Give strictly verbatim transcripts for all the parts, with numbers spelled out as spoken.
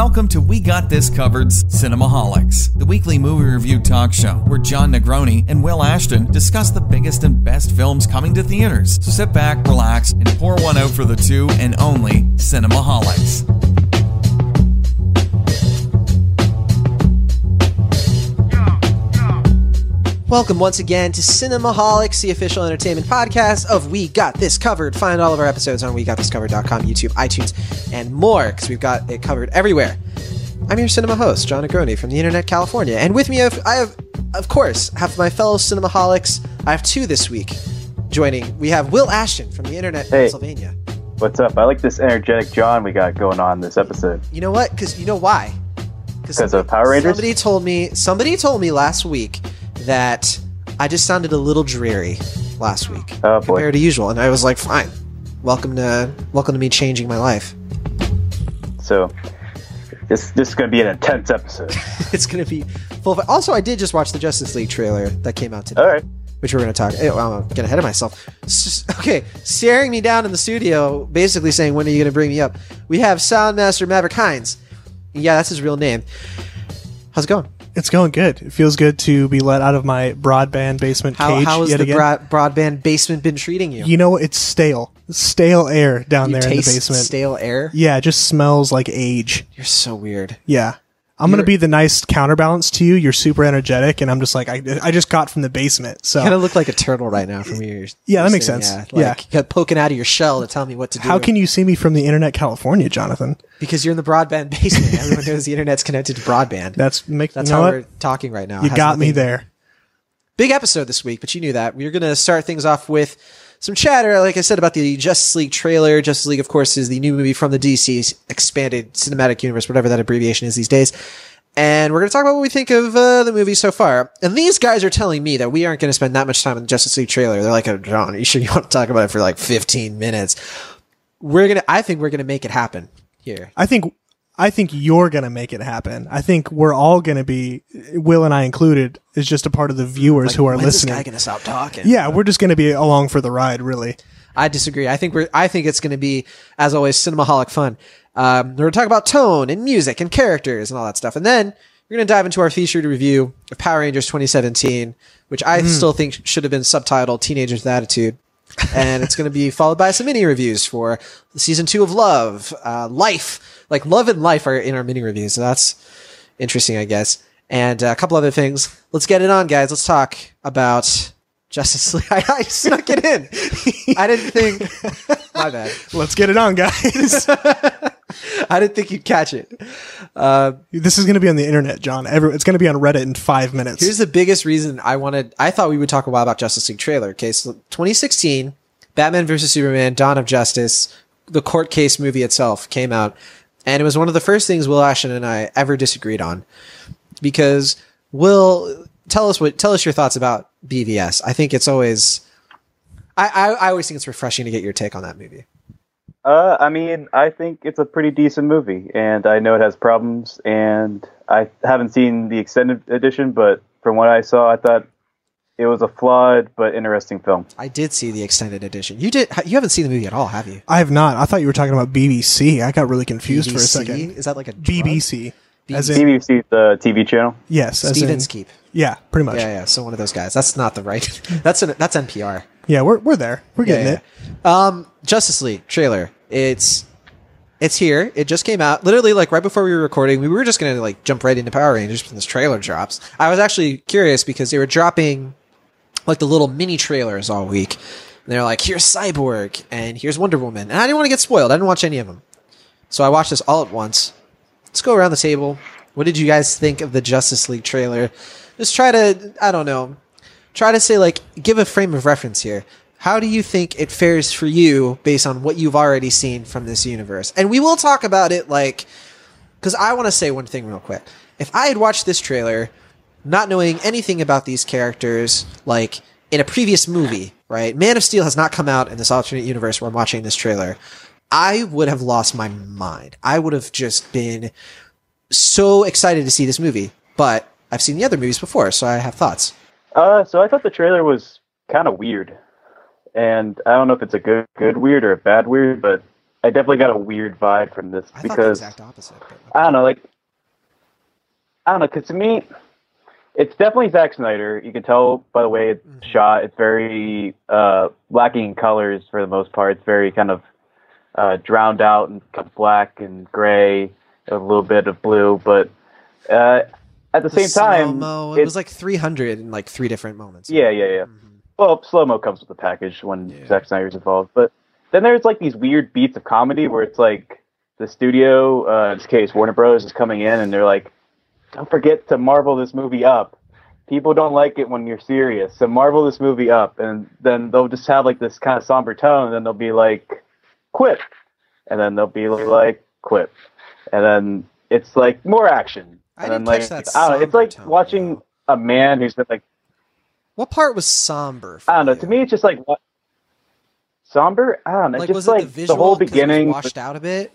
Welcome to We Got This Covered's Cinemaholics, the weekly movie review talk show where John Negroni and Will Ashton discuss the biggest and best films coming to theaters. So sit back, relax, and pour one out for the two and only Cinemaholics. Welcome once again to Cinemaholics, the official entertainment podcast of We Got This Covered. Find all of our episodes on we got this covered dot com, YouTube, iTunes, and more, because we've got it covered everywhere. I'm your cinema host, John Negroni from the Internet, California. And with me, I have, I have, of course, have my fellow Cinemaholics. I have two this week joining. We have Will Ashton from the Internet, hey, Pennsylvania. What's up? I like this energetic John we got going on this episode. You know what? Because you know why? Because of Power Rangers? Somebody told me, somebody told me last week that I just sounded a little dreary last week oh, boy. compared to usual, and I was like, fine. Welcome to welcome to me changing my life. So this this is going to be an intense episode. It's going to be full of... Also, I did just watch the Justice League trailer that came out today. All right. Which we're going to talk... Oh, I'm getting ahead of myself. It's just, okay, staring me down in the studio, basically saying, when are you going to bring me up? We have Soundmaster Maverick Hines. Yeah, that's his real name. How's it going? It's going good. It feels good to be let out of my broadband basement how, cage How has yet the again. broad, broadband basement been treating you? You know, it's stale. Stale air down you there in the taste basement. Stale air? Yeah, it just smells like age. You're so weird. Yeah. I'm going to be the nice counterbalance to you. You're super energetic, and I'm just like, I, I just got from the basement. So you kind of look like a turtle right now from your... Yeah, that makes saying, sense. Yeah, like yeah. poking out of your shell to tell me what to do. How can you see me from the Internet, California, Jonathan? Because you're in the broadband basement. Everyone knows the Internet's connected to broadband. That's make, That's you know how what? we're talking right now. You Has got me nothing- there. Big episode this week, but you knew that. We're going to start things off with some chatter, like I said, about the Justice League trailer. Justice League, of course, is the new movie from the D C Expanded Cinematic Universe, whatever that abbreviation is these days. And we're going to talk about what we think of uh, the movie so far. And these guys are telling me that we aren't going to spend that much time on the Justice League trailer. They're like, oh, John, are you sure you want to talk about it for like fifteen minutes? We're going to, I think we're going to make it happen here. I think I think you're going to make it happen. I think we're all going to be, Will and I included, is just a part of the viewers Like, who are when's listening. this guy going to stop talking? Yeah, we're just going to be along for the ride, really. I disagree. I think we're, I think it's going to be, as always, cinemaholic fun. Um, we're going to talk about tone and music and characters and all that stuff. And then we're going to dive into our featured review of Power Rangers twenty seventeen, which I mm. still think should have been subtitled Teenagers with Attitude. And it's going to be followed by some mini reviews for season two of Love, uh, Life. Like Love and Life are in our mini reviews. So that's interesting, I guess. And uh, a couple other things. Let's get it on, guys. Let's talk about Justice League. I, I snuck it in. I didn't think. My bad. Let's get it on, guys. I didn't think you'd catch it. Uh, this is going to be on the internet, John. Every, it's going to be on Reddit in five minutes. Here's the biggest reason I wanted. I thought we would talk a while about Justice League trailer. Okay, so twenty sixteen, Batman versus Superman: Dawn of Justice, the court case movie itself came out, and it was one of the first things Will Ashton and I ever disagreed on, because Will, tell us what tell us your thoughts about B V S. I think it's always, I I, I always think it's refreshing to get your take on that movie. Uh, I mean, I think it's a pretty decent movie, and I know it has problems, and I haven't seen the extended edition, but from what I saw, I thought it was a flawed but interesting film. I did see the extended edition. You did. You haven't seen the movie at all, have you? I have not. I thought you were talking about B B C. I got really confused B B C? for a second. Is that like a drug? B B C? As in, B B C, the T V channel? Yes. As Stevens in, Keep. Yeah, pretty much. Yeah, yeah. So one of those guys. That's not the right. That's an, that's N P R. Yeah, we're we're there. We're getting yeah, yeah. it. Um, Justice League trailer. It's it's here. It just came out. Literally, like right before we were recording, we were just gonna like jump right into Power Rangers when this trailer drops. I was actually curious because they were dropping like the little mini trailers all week. And they're like, here's Cyborg and here's Wonder Woman. And I didn't want to get spoiled. I didn't watch any of them. So I watched this all at once. Let's go around the table. What did you guys think of the Justice League trailer? Just try to, I don't know, try to say like, give a frame of reference here. How do you think it fares for you based on what you've already seen from this universe? And we will talk about it like, because I want to say one thing real quick. If I had watched this trailer, not knowing anything about these characters, like in a previous movie, right? Man of Steel has not come out in this alternate universe where I'm watching this trailer. I would have lost my mind. I would have just been so excited to see this movie. But I've seen the other movies before, so I have thoughts. Uh, so I thought the trailer was kind of weird. And I don't know if it's a good good weird or a bad weird, but I definitely got a weird vibe from this I thought the because exact opposite. But I don't know, like I don't know, because to me, it's definitely Zack Snyder. You can tell by the way it's Mhm. shot. It's very uh, lacking in colors for the most part. It's very kind of uh, drowned out and kind of black and gray, a little bit of blue. But uh, at the, the same time, slow-mo, it it's- was like three hundred in like three different moments. yeah, yeah, yeah. Mhm. Well, slow mo comes with the package when Yeah. Zack Snyder's involved. But then there's like these weird beats of comedy where it's like the studio, uh, in this case Warner Bros, is coming in and they're like, "Don't forget to marvel this movie up. People don't like it when you're serious, so marvel this movie up." And then they'll just have like this kind of somber tone, and then they'll be like, "Quip," and then they'll be like, "Quip," and then it's like more action. I And didn't then, catch like, that I don't know. It's somber like tone, watching though. a man who's been like, What part was somber? For I don't know. you? To me, it's just like what somber. I don't know. like just was it like the visual? whole 'cause it was beginning. washed out a bit.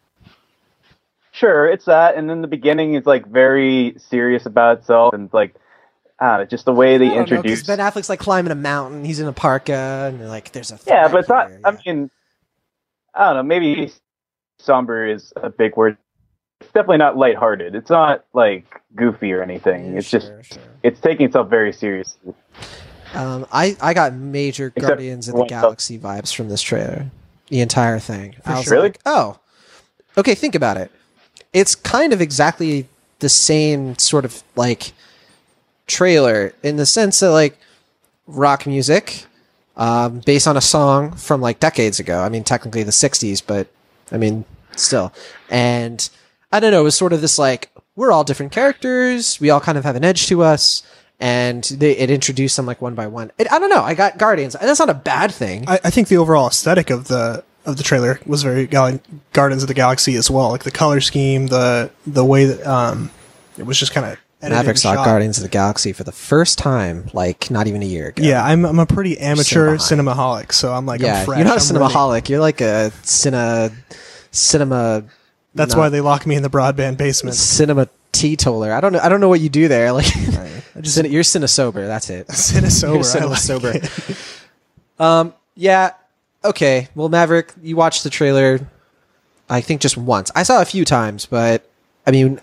Sure, it's that, and then the beginning is like very serious about itself, and like I don't know, just the way they I don't know, 'cause introduce. Ben Affleck's like climbing a mountain. He's in a parka, and they're like, "There's a Yeah, threat but it's not. here, I yeah. mean, I don't know. Maybe somber is a big word. It's definitely not lighthearted. It's not like goofy or anything. Yeah, it's just sure, sure. it's taking itself very seriously. Um, I I got major Except Guardians of for the one stuff. Galaxy vibes from this trailer. The entire thing. I was sure. Really? like, oh, okay. Think about it. It's kind of exactly the same sort of like trailer in the sense that like rock music, um, based on a song from like decades ago. I mean, technically the sixties, but I mean, still. And I don't know. It was sort of this like we're all different characters. We all kind of have an edge to us. And they, it introduced them like one by one. It, I don't know. I got Guardians. And that's not a bad thing. I, I think the overall aesthetic of the of the trailer was very Gal- Guardians of the Galaxy as well. Like the color scheme, the the way that um, it was just kind of Maverick saw Guardians of the Galaxy for the first time, like not even a year ago. Yeah, I'm I'm a pretty amateur Cinema cinemaholic, so I'm like, yeah. I'm fresh. You're not a I'm really- cinemaholic. You're like a cine, cinema. That's not- why they lock me in the broadband basement. cinema teetotaler. I don't know. I don't know what you do there. Like, I just Cine- you're cinesober. That's it. Cinesober. You're I cinema like sober. it. Um. Yeah. Okay. Well, Maverick, you watched the trailer. I think just once. I saw it a few times, but I mean,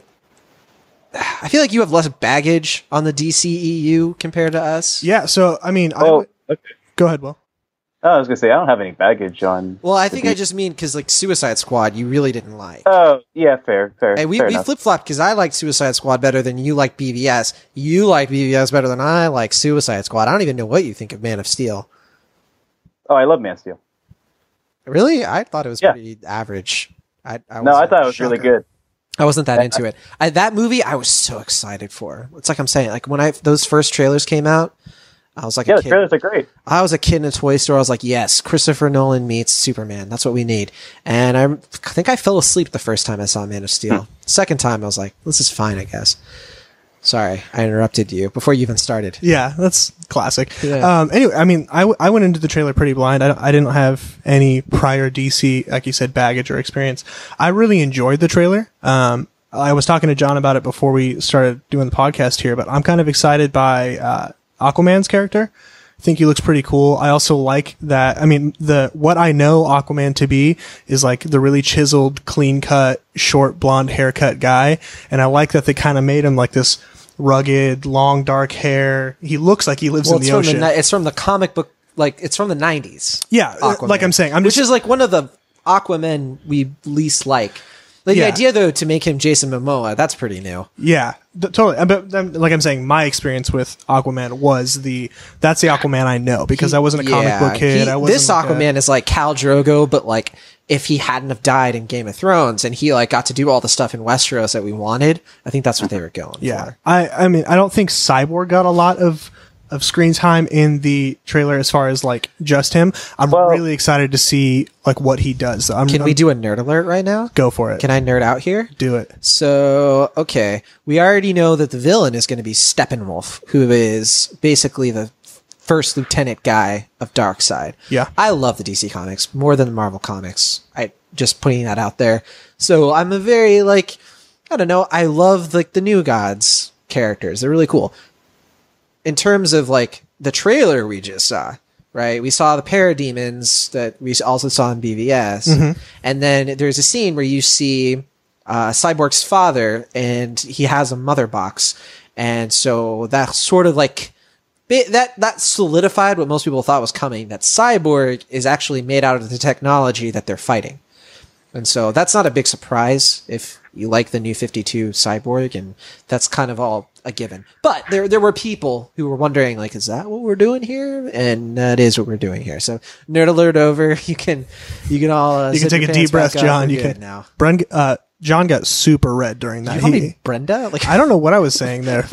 I feel like you have less baggage on the D C E U compared to us. Yeah. So I mean, I Oh, would- okay. go ahead, Will. Oh, I was gonna say I don't have any baggage on. Well, I the think I D- just mean because like Suicide Squad, you really didn't like. Oh, yeah, fair, fair. Hey, we, fair we enough. flip flopped because I like Suicide Squad better than you like B V S. You like B V S better than I like Suicide Squad. I don't even know what you think of Man of Steel. Oh, I love Man of Steel. Really? I thought it was Yeah. pretty average. I, I No, I wasn't- thought it was really shocker. good. I wasn't that I- into it. I, that movie, I was so excited for. It's like I'm saying, like when I those first trailers came out, I was like Yeah, a the kid. trailers are great. I was a kid in a toy store. I was like, yes, Christopher Nolan meets Superman. That's what we need. And I, I think I fell asleep the first time I saw Man of Steel. Second time, I was like, this is fine, I guess. Sorry, I interrupted you before you even started. Yeah, that's classic. Yeah. Um, anyway, I mean, I, w- I went into the trailer pretty blind. I, I didn't have any prior D C, like you said, baggage or experience. I really enjoyed the trailer. Um, I was talking to John about it before we started doing the podcast here, but I'm kind of excited by uh, Aquaman's character. I think he looks pretty cool. I also like that. I mean, the what I know Aquaman to be is like the really chiseled, clean cut, short blonde haircut guy, and I like that they kind of made him like this rugged, long, dark hair. He looks like he lives Well, in it's the from ocean. the ni- it's from the comic book, like it's from the nineties. yeah, uh, Aquaman. like I'm saying, I'm which just is like one of the Aquaman we least like. Like Yeah. the idea though to make him Jason Momoa, that's pretty new. yeah, th- totally. Uh, But um, like I'm saying, my experience with Aquaman was the that's the Aquaman I know because I wasn't a comic Yeah, book kid. he- I wasn't this like a- Aquaman is like Khal Drogo, but like if he hadn't have died in Game of Thrones and he like got to do all the stuff in Westeros that we wanted, I think that's what they were going Yeah, for. I I mean I don't think Cyborg got a lot of of screen time in the trailer as far as like just him. I'm Well- really excited to see like what he does. I'm, Can I'm- we do a nerd alert right now? go for it? Can I nerd out here? do it? So, okay, we already know that the villain is going to be Steppenwolf, who is basically the first lieutenant guy of Darkseid. Yeah. I love the D C comics more than the Marvel comics. I just putting that out there. So I'm a very like, I don't know. I love like the New Gods characters. They're really cool. In terms of like the trailer we just saw, right? We saw the parademons that we also saw in B V S. Mm-hmm. And then there's a scene where you see uh, Cyborg's father, and he has a mother box. And so that sort of like, that, that solidified what most people thought was coming, that Cyborg is actually made out of the technology that they're fighting. And so that's not a big surprise if you like the new fifty-two Cyborg, and that's kind of all a given. But there there were people who were wondering, like, is that what we're doing here? And that is what we're doing here. So nerd alert over. You can you can all uh, You can zip take your a pants deep breath, back up. John. We're You good can now. Bren, uh, John got super red during that. You call He- me Brenda? Like, I don't know what I was saying there.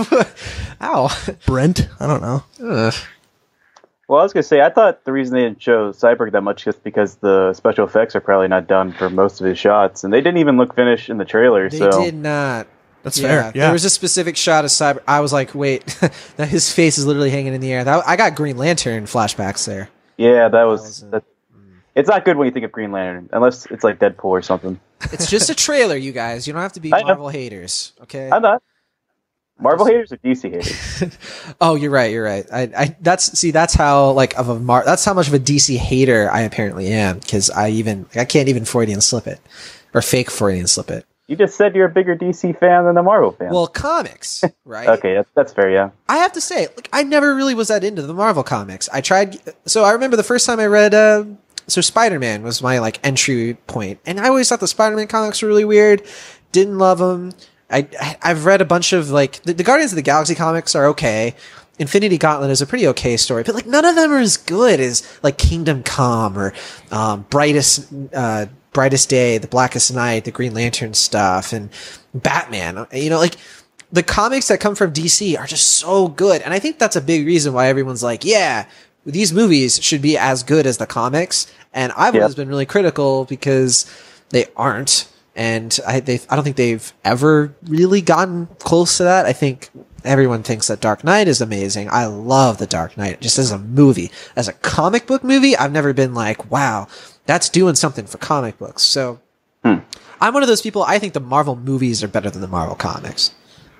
ow. Brent? I don't know. Ugh. Well, I was gonna say, I thought the reason they didn't show Cyborg that much is because the special effects are probably not done for most of his shots, and they didn't even look finished in the trailer. They so did not. That's fair. Yeah. There was a specific shot of Cyber. I was like, wait, that his face is literally hanging in the air. That, I got Green Lantern flashbacks there. yeah, that was. wasn't- That, it's not good when you think of Green Lantern, unless it's like Deadpool or something. It's just a trailer, you guys. You don't have to be I know. Marvel haters, okay? I'm not. Marvel haters or D C haters? Oh, you're right. You're right. I, I, that's see, that's how like of a Mar. That's how much of a D C hater I apparently am, because I even I can't even Freudian slip it, or fake Freudian slip it. You just said you're a bigger D C fan than a Marvel fan. Well, comics, right? okay, that's, that's fair. Yeah. I have to say, like, I never really was that into the Marvel comics. I tried. So I remember the first time I read. Uh, so Spider-Man was my like entry point, and I always thought the Spider-Man comics were really weird. Didn't love them. I, I've read a bunch of like the, the Guardians of the Galaxy comics are okay. Infinity Gauntlet is a pretty okay story, but like none of them are as good as like Kingdom Come or um, Brightest uh, Brightest Day, The Blackest Night, the Green Lantern stuff, and Batman. You know, like the comics that come from D C are just so good, and I think that's a big reason why everyone's like, yeah, these movies should be as good as the comics. And I've Yep. always been really critical because they aren't. And I, they, I don't think they've ever really gotten close to that. I think everyone thinks that Dark Knight is amazing. I love The Dark Knight just as a movie. As a comic book movie, I've never been like, wow, that's doing something for comic books. So Hmm. I'm one of those people. I think the Marvel movies are better than the Marvel comics.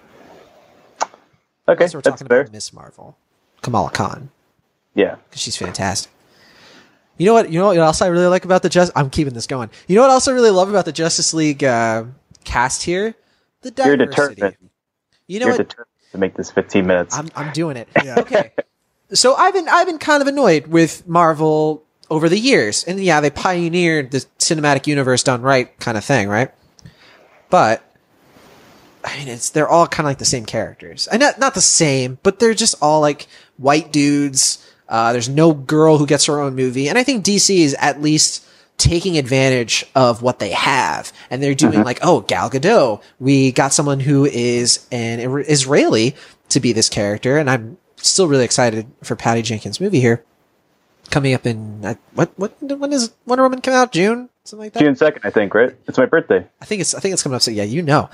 Okay, So we're that's talking fair. about Miss Marvel, Kamala Khan, Yeah. because she's fantastic. You know what? You know what else I really like about the just? I'm keeping this going. You know what else I really love about the Justice League uh, cast here? The You're diversity. determined. You know You're what? determined to make this fifteen minutes. I'm I'm doing it. Yeah. Okay. So I've been I've been kind of annoyed with Marvel over the years, and yeah, they pioneered the cinematic universe done right kind of thing, right? But I mean, it's they're all kind of like the same characters, and not not the same, but they're just all like white dudes. Uh, there's no girl who gets her own movie, and I think D C is at least taking advantage of what they have, and they're doing like, oh, Gal Gadot, we got someone who is an Israeli to be this character, and I'm still really excited for Patty Jenkins' movie here coming up in uh, what what when is Wonder Woman come out? June, something like that. June second, I think. Right? It's my birthday. I think it's I think it's coming up. So yeah, you know.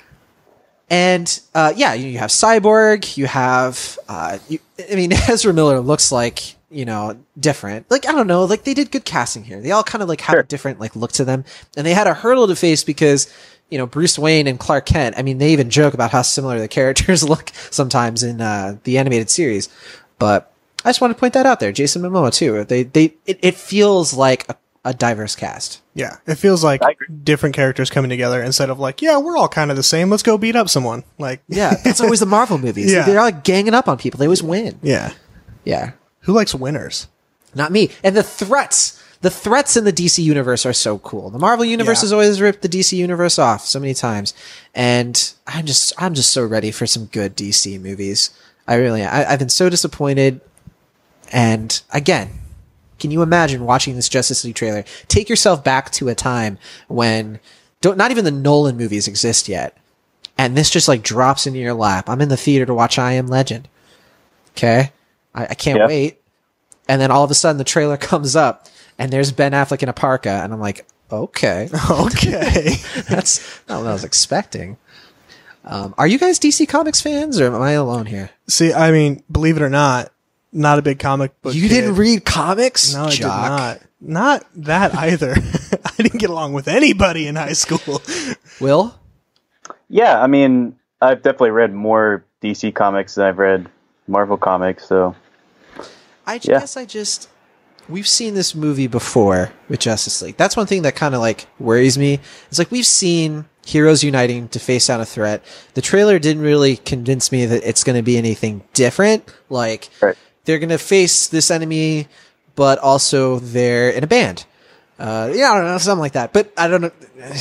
And uh, yeah, you, you have Cyborg. You have, uh, you, I mean, Ezra Miller looks like, you know, different. Like I don't know, like they did good casting here. They all kind of like have Sure. a different like look to them, and they had a hurdle to face because you know Bruce Wayne and Clark Kent. I mean, they even joke about how similar the characters look sometimes in uh, the animated series. But I just want to point that out there. Jason Momoa too. They they it, it feels like a, a diverse cast. Yeah, it feels like I agree. different characters coming together instead of like, yeah, we're all kind of the same. Let's go beat up someone. Like, Yeah, that's always the Marvel movies. Yeah. They're all like ganging up on people. They always win. yeah. Yeah. Who likes winners? Not me. And the threats, the threats in the D C universe are so cool. The Marvel universe Yeah. has always ripped the D C universe off so many times, and I'm just, I'm just so ready for some good D C movies. I really, I, I've been so disappointed. And again, can you imagine watching this Justice League trailer? Take yourself back to a time when don't, not even the Nolan movies exist yet, and this just like drops into your lap. I'm in the theater to watch I Am Legend. Okay, I, I can't Yeah. wait. And then all of a sudden the trailer comes up and there's Ben Affleck in a parka, and I'm like, okay, Okay. that's not what I was expecting. Um, are you guys D C Comics fans, or am I alone here? See, I mean, believe it or not, not a big comic book. You kid. didn't read comics? No, I Jock. did not. Not that either. I didn't get along with anybody in high school. Will? Yeah, I mean, I've definitely read more D C comics than I've read Marvel comics. So I j- Yeah. guess I just we've seen this movie before with Justice League. That's one thing that kind of like worries me. It's like we've seen heroes uniting to face down a threat. The trailer didn't really convince me that it's going to be anything different. Like Right. they're going to face this enemy, but also they're in a band. Uh, yeah, I don't know, something like that. But I don't know.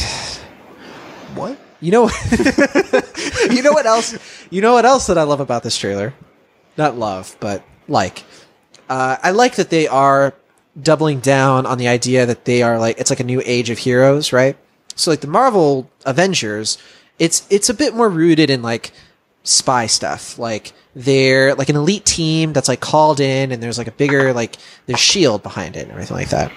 What? You know, you know what else? You know what else that I love about this trailer? Not love, but like. Uh, I like that they are doubling down on the idea that they are like, it's like a new age of heroes, right? So like the Marvel Avengers, it's, it's a bit more rooted in like spy stuff. Like they're like an elite team that's like called in and there's like a bigger, like there's shield behind it and everything like that.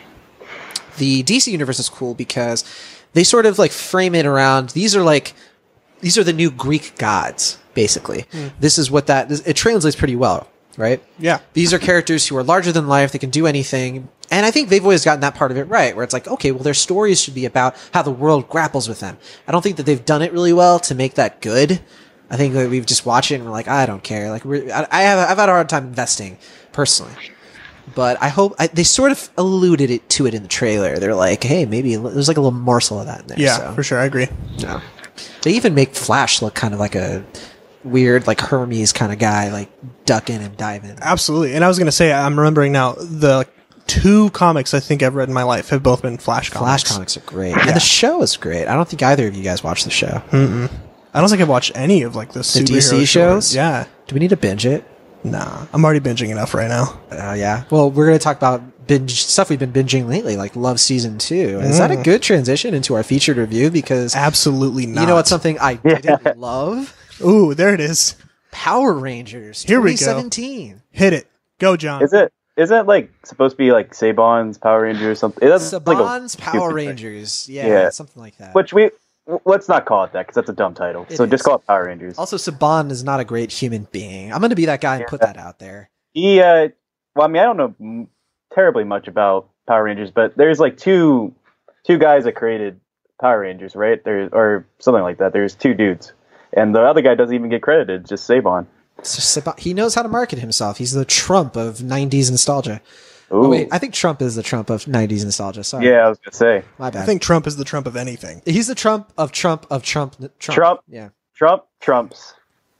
The D C universe is cool because they sort of like frame it around, these are like, these are the new Greek gods, basically. Mm. This is what that, it translates pretty well. Right? Yeah. These are characters who are larger than life. They can do anything. And I think they've always gotten that part of it right, where it's like, okay, well, their stories should be about how the world grapples with them. I don't think that they've done it really well to make that good. I think that we've just watched it and we're like, I don't care. Like, we're, I, I have, I've had a hard time investing personally. But I hope I, they sort of alluded it to it in the trailer. They're like, hey, maybe there's like a little morsel of that in there. Yeah, so. for sure. I agree. Yeah. They even make Flash look kind of like a weird, like Hermes kind of guy, like duck in and dive in. Absolutely. And I was going to say, I'm remembering now, the two comics I think I've read in my life have both been Flash comics. Flash comics are great. Yeah. And the show is great. I don't think either of you guys watch the show. Mm-mm. I don't think I've watched any of like the, the D C shows. shows. Yeah. Do we need to binge it? Nah. I'm already binging enough right now. Uh, yeah. Well, we're going to talk about binge stuff we've been binging lately, like Love Season two. Is mm. that a good transition into our featured review? Because absolutely not. You know what's something I didn't love? Ooh, there it is. Power Rangers Here we twenty seventeen. Go. Hit it. Go, John. Is it is it like supposed to be like Saban's Power Rangers or something? Saban's like Power Rangers. Yeah, yeah, something like that. Which we let's not call it that because that's a dumb title. It so is. Just call it Power Rangers. Also, Saban is not a great human being. I'm going to be that guy and yeah. put that out there. He uh well, I mean, I don't know terribly much about Power Rangers, but there's like two two guys that created Power Rangers, right? There or something like that. There's two dudes. And the other guy doesn't even get credited, just Saban. So Saban. He knows how to market himself. He's the Trump of nineties nostalgia. Oh, wait, I think Trump is the Trump of nineties nostalgia. Sorry. Yeah, I was going to say. My bad. I think Trump is the Trump of anything. He's the Trump of Trump of Trump. Trump. Trump. Yeah. Trump. Trumps.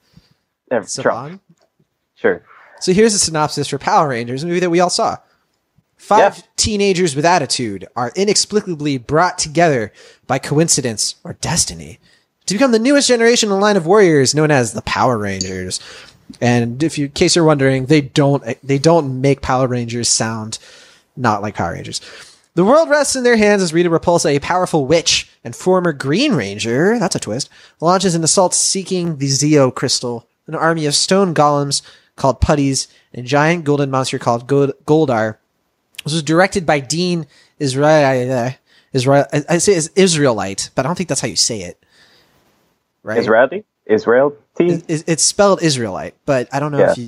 Trump. Trump. Sure. So here's a synopsis for Power Rangers, a movie that we all saw. Five yeah. teenagers with attitude are inexplicably brought together by coincidence or destiny to become the newest generation in the line of warriors known as the Power Rangers. And if you, in case you're wondering, they don't, they don't make Power Rangers sound not like Power Rangers. The world rests in their hands as Rita Repulsa, a powerful witch and former Green Ranger, that's a twist, launches an assault seeking the Zeo Crystal, an army of stone golems called putties, and a giant golden monster called Gold- Goldar. This was directed by Dean Israel, Israel, I say it's Israelite, but I don't think that's how you say it. Right? Israeli? Israel T? It, it's spelled Israelite, but I don't know yeah. if you...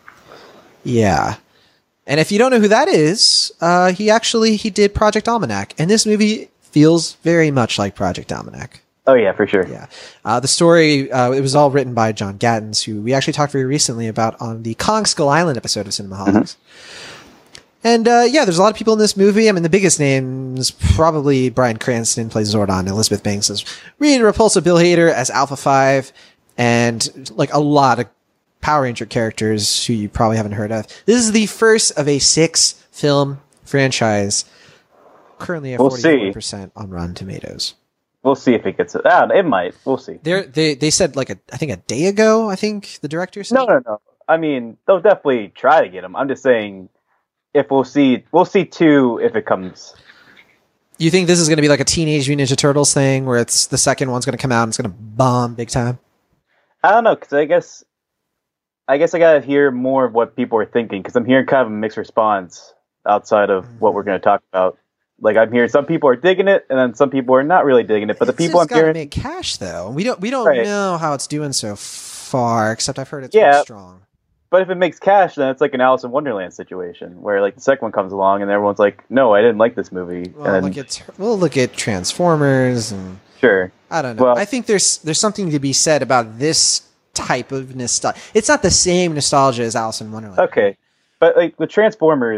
Yeah. And if you don't know who that is, uh, he actually, he did Project Almanac. And this movie feels very much like Project Almanac. Oh, yeah, for sure. Yeah. Uh, the story, uh, it was all written by John Gattens, who we actually talked very recently about on the Kong Skull Island episode of Cinemaholics. Mm-hmm. And, uh, yeah, there's a lot of people in this movie. I mean, the biggest name is probably Bryan Cranston plays Zordon, Elizabeth Banks as Rita Repulsa, Bill Hader as Alpha five, and, like, a lot of Power Ranger characters who you probably haven't heard of. This is the first of a six film franchise, currently at we'll forty-four percent on Rotten Tomatoes. We'll see if it gets it. Ah, it might. We'll see. They're, they they said like a I think a day ago. I think the director said. No, no, no. I mean, they'll definitely try to get them. I'm just saying, if we'll see, we'll see two if it comes. You think this is going to be like a Teenage Mutant Ninja Turtles thing, where it's the second one's going to come out and it's going to bomb big time? I don't know, because I guess, I guess I gotta hear more of what people are thinking, because I'm hearing kind of a mixed response outside of mm-hmm. what we're going to talk about. Like, I'm hearing some people are digging it, and then some people are not really digging it. But it's the people I'm hearing make cash though. We don't we don't right. know how it's doing so far, except I've heard it's yeah, pretty strong. But if it makes cash, then it's like an Alice in Wonderland situation, where like the second one comes along and everyone's like, "No, I didn't like this movie." Well, and look at we'll look at Transformers and sure. I don't know. Well, I think there's there's something to be said about this type of nostalgia. It's not the same nostalgia as Alice in Wonderland. Okay, but like the Transformers,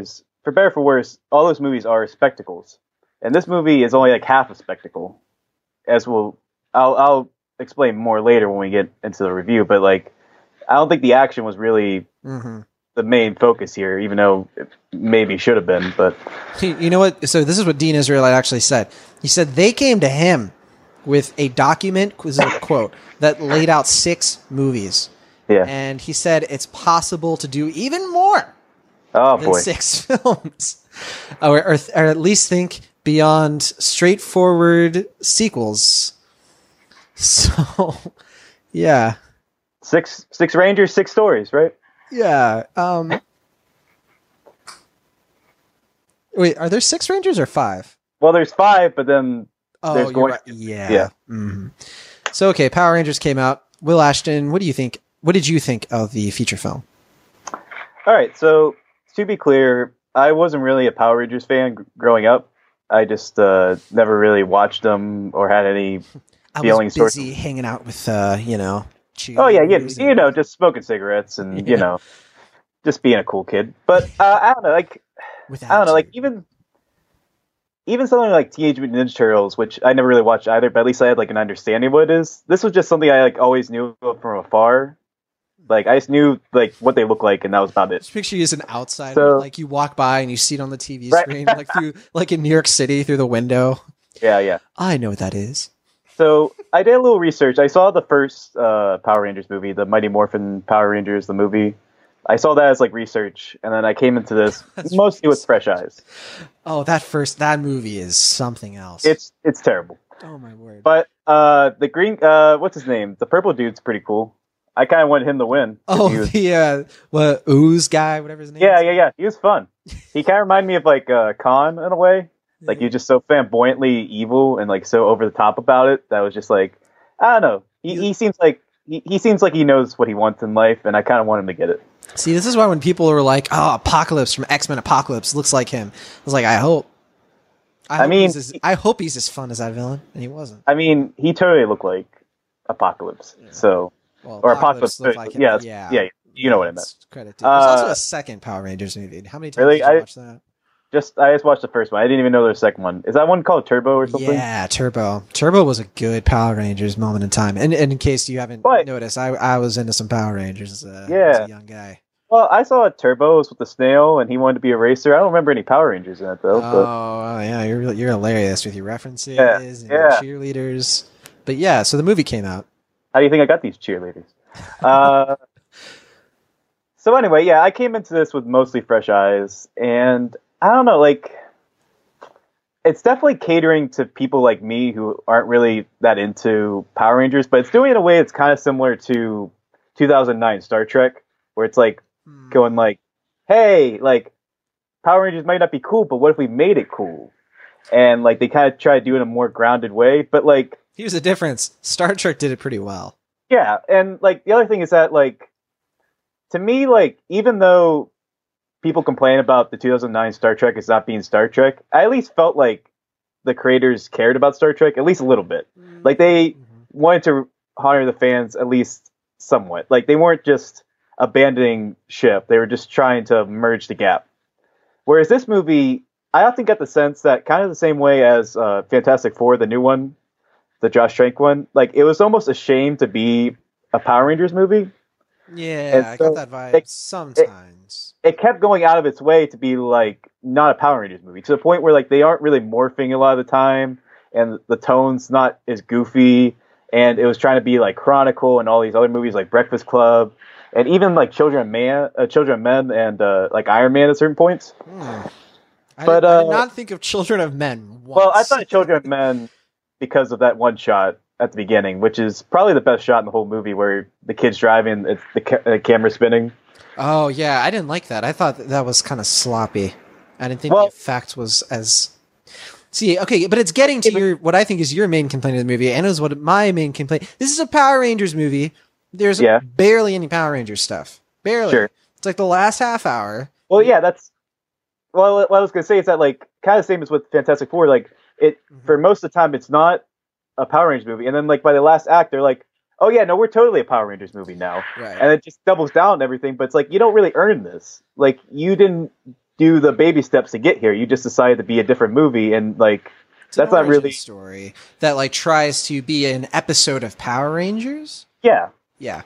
for better or for worse, all those movies are spectacles, and this movie is only like half a spectacle. As we'll, I'll, I'll explain more later when we get into the review. But like, I don't think the action was really Mm-hmm. the main focus here, even though it maybe should have been. But You you know what? So this is what Dean Israelite actually said. He said they came to him with a document, this is a quote, that laid out six movies. yeah, And he said it's possible to do even more oh than boy, six films. or, or, or at least think beyond straightforward sequels. So, yeah. six six Rangers, six stories, right? Yeah. Um, wait, are there six Rangers or five? Well, there's five, but then Oh, there's you're going. right. Yeah. Yeah. Mhm. So, okay, Power Rangers came out. Will Ashton, what do you think? What did you think of the feature film? All right, so to be clear, I wasn't really a Power Rangers fan g- growing up. I just uh, never really watched them or had any. I Feelings was towards busy hanging out with, uh, you know, Oh yeah, you, cheerleaders you and- know, just smoking cigarettes and Yeah. you know, just being a cool kid. But uh, I don't know, like with I don't know, like attitude. even even something like Teenage Mutant Ninja Turtles, which I never really watched either, but at least I had like an understanding of what it is. This was just something I like always knew of from afar. Like I just knew like what they look like, and that was about it. Just picture you as an outsider, So- like you walk by and you see it on the T V Right. screen, like through, like in New York City through the window. Yeah, yeah. I know what that is. So I did a little research. I saw the first uh, Power Rangers movie, the Mighty Morphin Power Rangers, the movie. I saw that as like research, and then I came into this That's mostly with fresh eyes. Oh, that first that movie is something else. It's it's terrible. oh my word. But uh, the green, uh, what's his name? The purple dude's pretty cool. I kind of wanted him to win. 'cause oh, he was- the uh, what ooze guy, whatever his name. yeah, is. yeah, yeah. He was fun. He kind of reminded me of like uh, Khan in a way. Like he was just so flamboyantly evil and like so over the top about it. That was just like I don't know. He, he seems like he, he seems like he knows what he wants in life, and I kind of want him to get it. See, this is why when people were like, "Oh, Apocalypse from X Men Apocalypse looks like him," I was like, "I hope." I, hope mean, he's as, I hope he's as fun as that villain, and he wasn't. I mean, he totally looked like Apocalypse. So Well, or Apocalypse. looked like him. yeah, yeah, yeah. You know what I meant. It's Credit to. There's also Uh, a second Power Rangers movie. How many times Really? did you I- watch that? Just I just watched the first one. I didn't even know there was a second one. Is that one called Turbo or something? Yeah, Turbo. Turbo was a good Power Rangers moment in time. And, and in case you haven't But- noticed, I I was into some Power Rangers as a, as Yeah. a young guy. Well, I saw Turbo was with the snail, and he wanted to be a racer. I don't remember any Power Rangers in it though. but Oh, yeah, you're you're hilarious with your references Yeah, and yeah. your cheerleaders. But yeah, so the movie came out. How do you think I got these cheerleaders? Uh, so anyway, yeah, I came into this with mostly fresh eyes, and I don't know, like, it's definitely catering to people like me who aren't really that into Power Rangers, but it's doing it in a way that's kind of similar to two thousand nine Star Trek, where it's like going like, hey, like, Power Rangers might not be cool, but what if we made it cool? And like they kind of try to do it in a more grounded way, but like, Here's the difference. Star Trek did it pretty well. yeah, and like the other thing is that like to me, like even though people complain about the two thousand nine Star Trek as not being Star Trek, I at least felt like the creators cared about Star Trek at least a little bit. Like they wanted to honor the fans at least somewhat. Like they weren't just abandoning ship; they were just trying to merge the gap. Whereas this movie, I often get the sense that kind of the same way as uh, Fantastic Four, the new one, the Josh Trank one, like it was almost a shame to be a Power Rangers movie. Yeah, And I so got that vibe it- sometimes. It kept going out of its way to be like not a Power Rangers movie, to the point where like they aren't really morphing a lot of the time, and the tone's not as goofy, and it was trying to be like Chronicle and all these other movies like Breakfast Club, and even like Children of Man, uh, Children of Men, and uh, like Iron Man at certain points. Hmm. I, But, did, I did uh, not think of Children of Men once. Well, I thought Children of Men because of that one shot at the beginning, which is probably the best shot in the whole movie, where the kid's driving, it's the, ca- the camera spinning. Oh yeah, I didn't like that. I thought that, that was kind of sloppy. I didn't think Well- the effect was as. See, okay, but it's getting to your what I think is your main complaint of the movie, and it was what my main complaint. This is a Power Rangers movie. There's Yeah. barely any Power Rangers stuff. Barely. Sure. It's like the last half hour. Well, yeah, that's. Well, what I was gonna say is that like kind of the same as with Fantastic Four. Like it for most of the time, it's not a Power Rangers movie, and then like by the last act, they're like, "Oh yeah, no, we're totally a Power Rangers movie now," Right. and it just doubles down on everything. But it's like you don't really earn this. Like you didn't do the baby steps to get here. You just decided to be a different movie, and like It's an that's not origin really story that like tries to be an episode of Power Rangers. yeah. Yeah.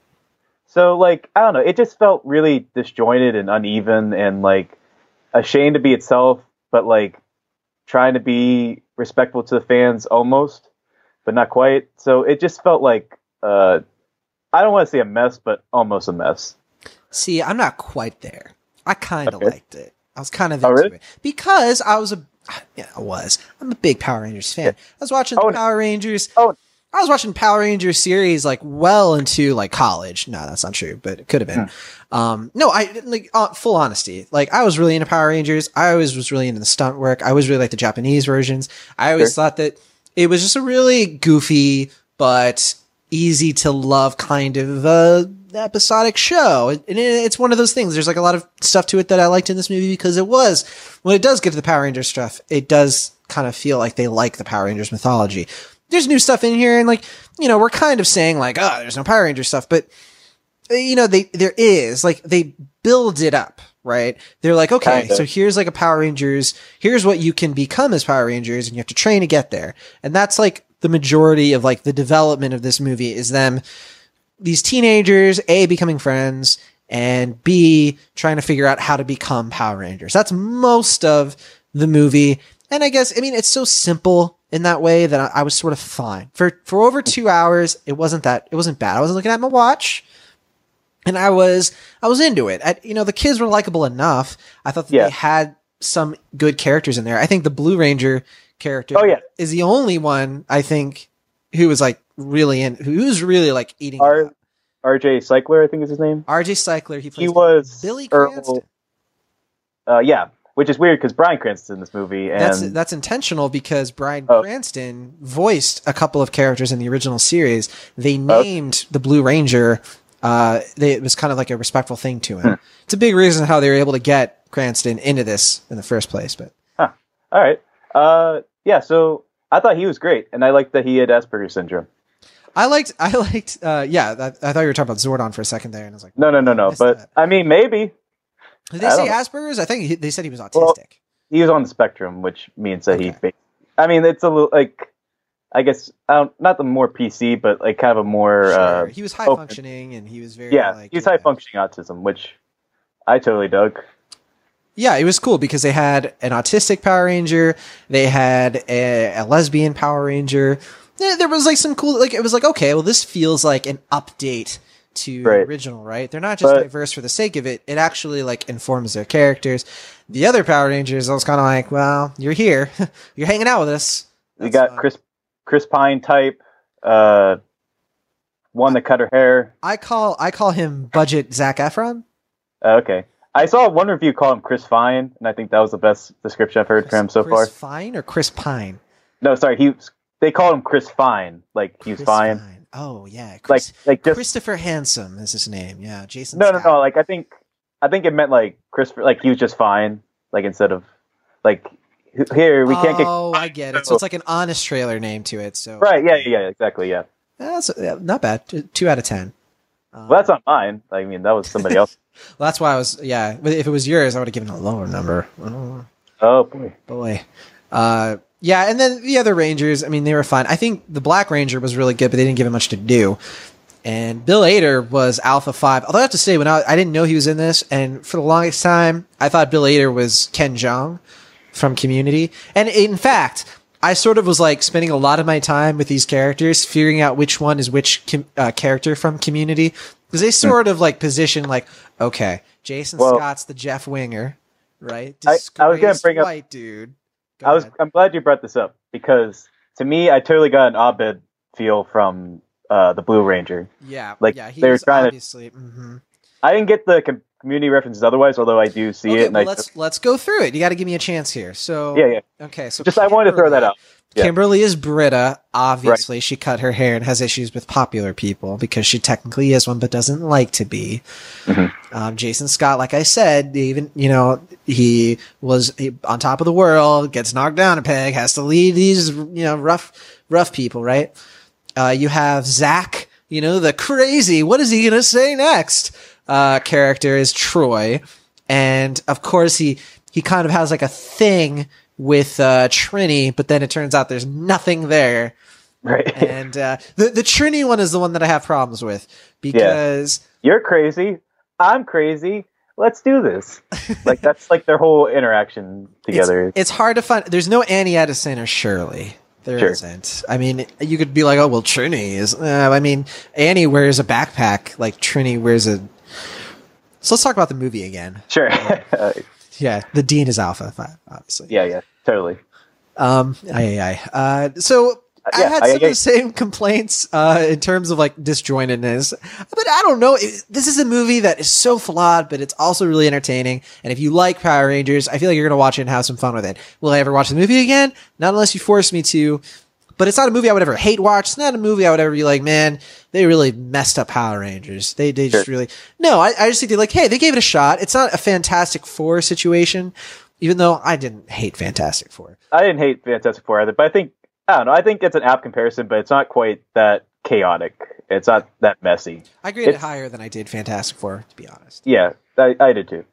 So like I don't know, it just felt really disjointed and uneven, and like ashamed to be itself, but like trying to be respectful to the fans almost, but not quite. So it just felt like uh, I don't want to say a mess, but almost a mess. See, I'm not quite there. I kind of Okay. liked it. I was kind of Oh, into really? it because I was a yeah, I was. I'm a big Power Rangers fan. I was watching Oh, the no. Power Rangers. Oh. I was watching Power Rangers series like well into like college. No, that's not true, but it could have been. Hmm. Um, no, I like uh, full honesty. Like I was really into Power Rangers. I always was really into the stunt work. I always really liked the Japanese versions. I always Sure. thought that it was just a really goofy but easy to love kind of uh, episodic show. And it, it's one of those things. There's like a lot of stuff to it that I liked in this movie because it was, when it does get to the Power Rangers stuff, it does kind of feel like they like the Power Rangers mythology. There's new stuff in here, and like, you know, we're kind of saying like, oh, there's no Power Rangers stuff, but uh, you know, they, there is, like, they build it up, right? They're like, okay, Kinda. so here's like a Power Rangers, here's what you can become as Power Rangers, and you have to train to get there. And that's like the majority of like the development of this movie is them, these teenagers, A, becoming friends, and B, trying to figure out how to become Power Rangers. That's most of the movie. And I guess, I mean, it's so simple in that way that I, I was sort of fine. For, for over two hours, it wasn't that, it wasn't bad. I wasn't looking at my watch. And I was, I was into it. I, you know, the kids were likable enough. I thought that Yeah. they had some good characters in there. I think the Blue Ranger character Oh, yeah. is the only one, I think, who was like really in, who was really like eating it R- up. R J Cycler, I think is his name. R J Cycler, he plays He was Billy Earl- Cranston. Uh, yeah, which is weird because Bryan Cranston's in this movie, and That's that's intentional because Bryan Oh. Cranston voiced a couple of characters in the original series. They named the Blue Ranger. Uh, they, it was kind of like a respectful thing to him. It's a big reason how they were able to get Cranston into this in the first place. But huh. All right, uh, yeah. So I thought he was great, and I liked that he had Asperger's syndrome. I liked, I liked, uh, yeah. I, I thought you were talking about Zordon for a second there, and I was like, No, no, no, I no. missed But that. I mean, maybe Did they I say don't know. Asperger's? I think he, they said he was autistic. Well, he was on the spectrum, which means that he. Okay. I mean, it's a little like, I guess, um, not the more P C, but like kind of a more. Sure. Uh, he was high open. functioning, and he was very yeah, like, he's yeah. high functioning autism, which I totally dug. Yeah, it was cool because they had an autistic Power Ranger, they had a, a lesbian Power Ranger. There there was like some cool, like it was like, okay, well, this feels like an update to the Right. original, right? They're not just But- diverse for the sake of it; it actually like informs their characters. The other Power Rangers, I was kind of like, well, you're here, you're hanging out with us. We That's got fun. Chris Chris Pine type, uh, one that cut her hair. I call I call him budget Zac Efron. Uh, okay, I saw one review call him Chris Fine, and I think that was the best description I've heard from him so Chris far. Fine or Chris Pine? No, sorry, he they called him Chris Fine, like he was Chris fine. Oh yeah, Like Chris, like just Christopher Handsome is his name. Yeah, Jason. no no Scott. no. Like I think I think it meant like Chris, like he was just fine. Like instead of like here we can't get Oh, I get it. So it's like an honest trailer name to it. So right. Yeah, yeah, yeah, exactly. Yeah. that's yeah, not bad. Two two out of ten. Um, Well, that's not mine. I mean, that was somebody else. well, that's why I was. Yeah, but if it was yours, I would have given a lower number. Oh, Oh boy. boy. Uh, yeah, and then the other Rangers. I mean, they were fun. I think the Black Ranger was really good, but they didn't give him much to do. And Bill Hader was Alpha Five. Although I have to say, when I I didn't know he was in this, and for the longest time, I thought Bill Hader was Ken Jeong from Community. And in fact, I sort of was like spending a lot of my time with these characters, figuring out which one is which com- uh, character from Community, because they sort of like position like, okay, Jason Well- Scott's the Jeff Winger, right? I- I was gonna Disgraced bring up- white dude. Go I was. ahead. I'm glad you brought this up because to me, I totally got an Abed feel from uh, the Blue Ranger. yeah, like, yeah, he they were was trying to- obviously. mhm. I didn't get the com- community references otherwise, although I do see Okay, it. And well, I let's let's go through it. You got to give me a chance here. So yeah, yeah. okay, so Just I wanted to throw that Kimberly- out. Yeah. Kimberly is Britta. Obviously, she cut her hair and has issues with popular people because she technically is one, but doesn't like to be. Mhm. Um, Jason Scott, like I said, even you know he was he, on top of the world, gets knocked down a peg, has to lead these you know rough rough people, right? Uh, you have Zach, you know the crazy. What is he gonna say next? Uh, character is Troy. And of course, he he kind of has like a thing with uh, Trini, but then it turns out there's nothing there. Right. And uh, the the Trini one is the one that I have problems with because yeah. You're crazy. I'm crazy. Let's do this. Like that's like their whole interaction together. It's, it's hard to find. There's no Annie Edison or Shirley. There Sure. isn't. I mean, you could be like, oh well, Trini is. Uh, I mean, Annie wears a backpack like Trini wears a. So let's talk about the movie again. Sure. Yeah, the Dean is Alpha, obviously. yeah, yeah, totally. Um, aye, aye, aye. Uh, so I yeah, had I- some I- of the same complaints uh, in terms of like disjointedness, but I don't know. It, this is a movie that is so flawed, but it's also really entertaining. And if you like Power Rangers, I feel like you're gonna watch it and have some fun with it. Will I ever watch the movie again? Not unless you force me to. But it's not a movie I would ever hate watch. It's not a movie I would ever be like, man, they really messed up Power Rangers. They they just Sure. really no. I, I just think they're like, hey, they gave it a shot. It's not a Fantastic Four situation, even though I didn't hate Fantastic Four. I didn't hate Fantastic Four either, but I think I don't know. I think it's an apt comparison, but it's not quite that chaotic. It's not that messy. I graded it It's- higher than I did Fantastic Four, to be honest. Yeah, I, I did too.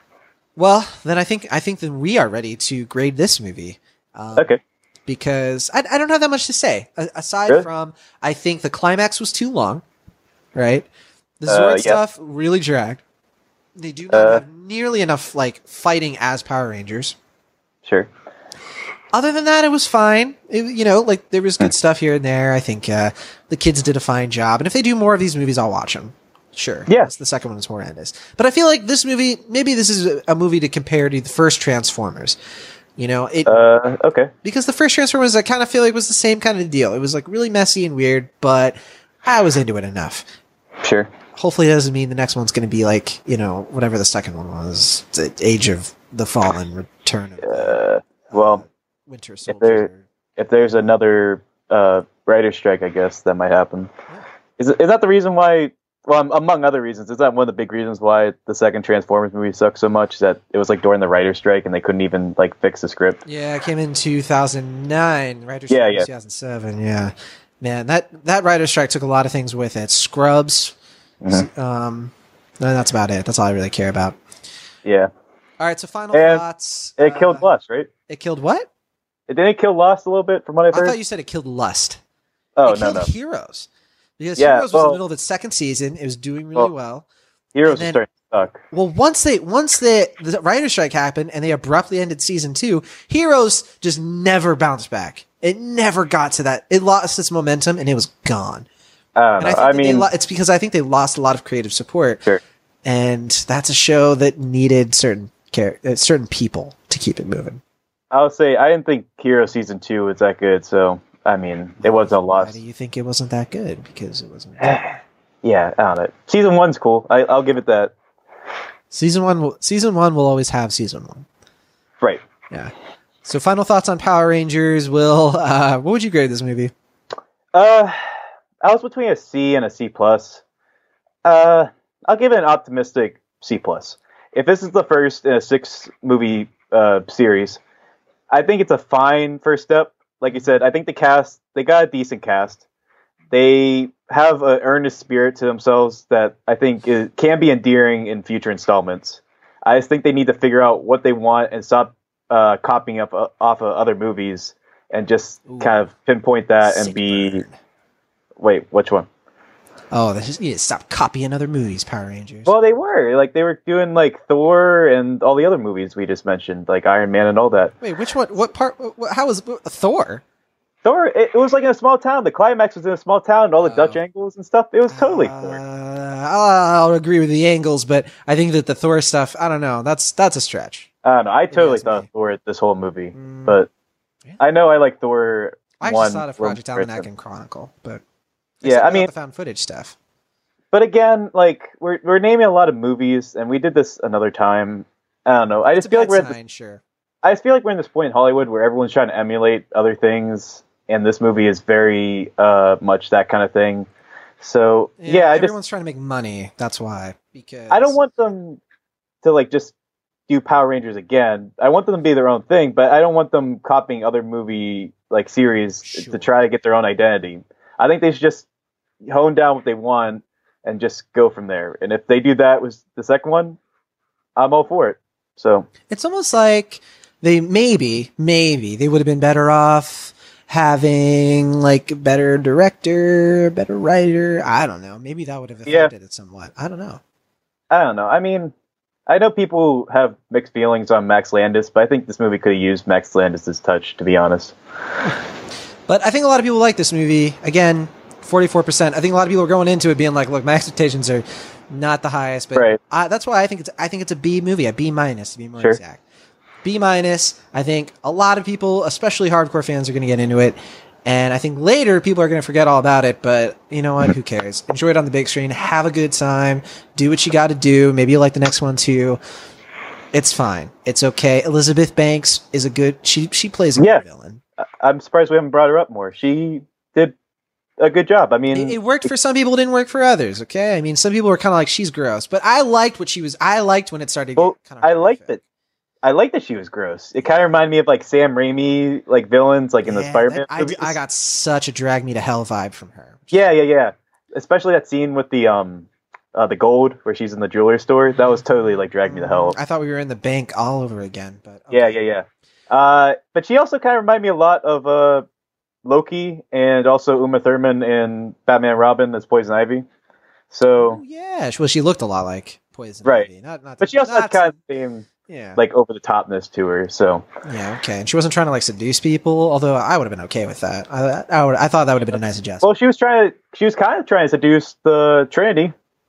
Well, then I think I think then we are ready to grade this movie. Um, Okay. Because I, I don't have that much to say. A- aside Really? from, I think the climax was too long, right? The Uh, Zord yeah. stuff really dragged. They do not Uh, have nearly enough like fighting as Power Rangers. Sure. Other than that, it was fine. It, you know, like there was good Hmm. stuff here and there. I think uh, the kids did a fine job, and if they do more of these movies, I'll watch them. Sure. Yeah. Yes, the second one is horrendous, but I feel like this movie, maybe this is a, a movie to compare to the first Transformers. You know, it Uh, okay. because the first Transformers, I kind of feel like was the same kind of deal. It was like really messy and weird, but I was into it enough. Sure. Hopefully, it doesn't mean the next one's going to be like, you know, whatever the second one was, the Age of the Fallen, Return of the Uh, well, Winter there- Soldier. if there's another uh, writer's strike, I guess that might happen. Is is that the reason why? Well, um, among other reasons, is that one of the big reasons why the second Transformers movie sucked so much? Is that it was like during the writer's strike and they couldn't even like fix the script? Yeah, it came in two thousand nine. Writer's Yeah, strike yeah. was two thousand seven. Yeah, man, that that writer's strike took a lot of things with it. Scrubs. Mhm. Um, no, that's about it. That's all I really care about. Yeah, All right, so final And thoughts. it Uh, killed Lust, right? It killed what? It didn't kill Lost a little bit from what I've I heard. thought you said it killed Lust. oh it no, killed no. Heroes. Because Yeah, Heroes was in well- the middle of its second season. It was doing really Well- well. Heroes and then- are starting to suck. Well, once they once the the writer's strike happened and they abruptly ended season two, Heroes just never bounced back. It never got to that. It lost its momentum and it was gone. I don't And know. I think I that they mean, lo- it's because I think they lost a lot of creative support. sure. And that's a show that needed certain char- uh, certain people to keep it moving. I'll say I didn't think Hero season two was that good. So I mean, it was a Why loss. do you think it wasn't that good? Because it wasn't. Yeah, I don't know. Season one's cool. I, I'll give it that. Season one, will, season one will always have season one. Right. Yeah. So, final thoughts on Power Rangers. Will, uh, what would you grade this movie? Uh, I was between a C and a C plus. Uh, I'll give it an optimistic C plus. If this is the first in a six movie uh series, I think it's a fine first step. Like you said, I think the cast they got a decent cast. They have an earnest spirit to themselves that I think is, can be endearing in future installments. I just think they need to figure out what they want and stop uh, copying up uh, off of other movies and just Ooh. kind of pinpoint that and Sick be. burn. Wait, which one? Oh, they just need to stop copying other movies, Power Rangers. Well, they were like they were doing like Thor and all the other movies we just mentioned, like Iron Man and all that. Wait, which one? What part? What, how was what, Thor? Thor, it, it was like in a small town. The climax was in a small town, and all the Oh. Dutch angles and stuff. It was totally Uh, Thor. I'll, I'll agree with the angles, but I think that the Thor stuff, I don't know. That's that's a stretch. I don't know. I totally is thought me. Thor this whole movie, Mm. but Yeah. I know I like Thor. I one just thought of when- Project Almanac and Chronicle, but Yeah, except I without mean- the found footage stuff. But again, like we're we're naming a lot of movies, and we did this another time. I don't know. I It's just a feel like bad we're at this, sign, sure. I just feel like we're in this point in Hollywood where everyone's trying to emulate other things, and this movie is very uh, much that kind of thing. So yeah, I just everyone's trying to make money. That's why. Because I don't want them to like just do Power Rangers again. I want them to be their own thing, but I don't want them copying other movie like series Sure. to try to get their own identity. I think they should just hone down what they want and just go from there. And if they do that with the second one, I'm all for it. So It's almost like they maybe, maybe they would have been better off having like a better director, a better writer. I don't know. Maybe that would have affected Yeah. it somewhat. I don't know. I don't know. I mean, I know people have mixed feelings on Max Landis, but I think this movie could have used Max Landis' touch, to be honest. But I think a lot of people like this movie. Again, forty-four percent. I think a lot of people are going into it being like, look, my expectations are not the highest, but Right. I, that's why I think it's I think it's a B movie, a B minus to be more Sure. exact. B minus. I think a lot of people, especially hardcore fans, are going to get into it, and I think later people are going to forget all about it. But you know what? Who cares? Enjoy it on the big screen. Have a good time. Do what you got to do. Maybe you like the next one too. It's fine. It's okay. Elizabeth Banks is a good. She she plays a Yeah. good villain. I- I'm surprised we haven't brought her up more. She did a good job. I mean, It, it worked for some people, it didn't work for others. Okay, I mean, some people were kind of like, she's gross, but I liked what she was. I liked when it started. well, kind of I liked it. I liked that she was gross. It kind of reminded me of like Sam Raimi, like villains, like in the Yeah, Spider-Man that- I, movies. I got such a drag me to hell vibe from her. Yeah, yeah, yeah. Especially that scene with the um, uh, the gold where she's in the jewelry store. That was totally like drag me to hell. I thought we were in the bank all over again, but okay. Yeah, yeah, yeah. Uh, but she also kind of reminded me a lot of uh, Loki and also Uma Thurman in Batman and Robin as Poison Ivy. So, Oh, yeah. Well, she looked a lot like Poison Right. Ivy. Not, not but she also not, had kind of the same yeah, like over the topness to her. So, yeah, okay. And she wasn't trying to like seduce people, although I would have been okay with that. I, I, would, I thought that would have been a nice adjustment. well, she was trying to, she was kind of trying to seduce the Trinity.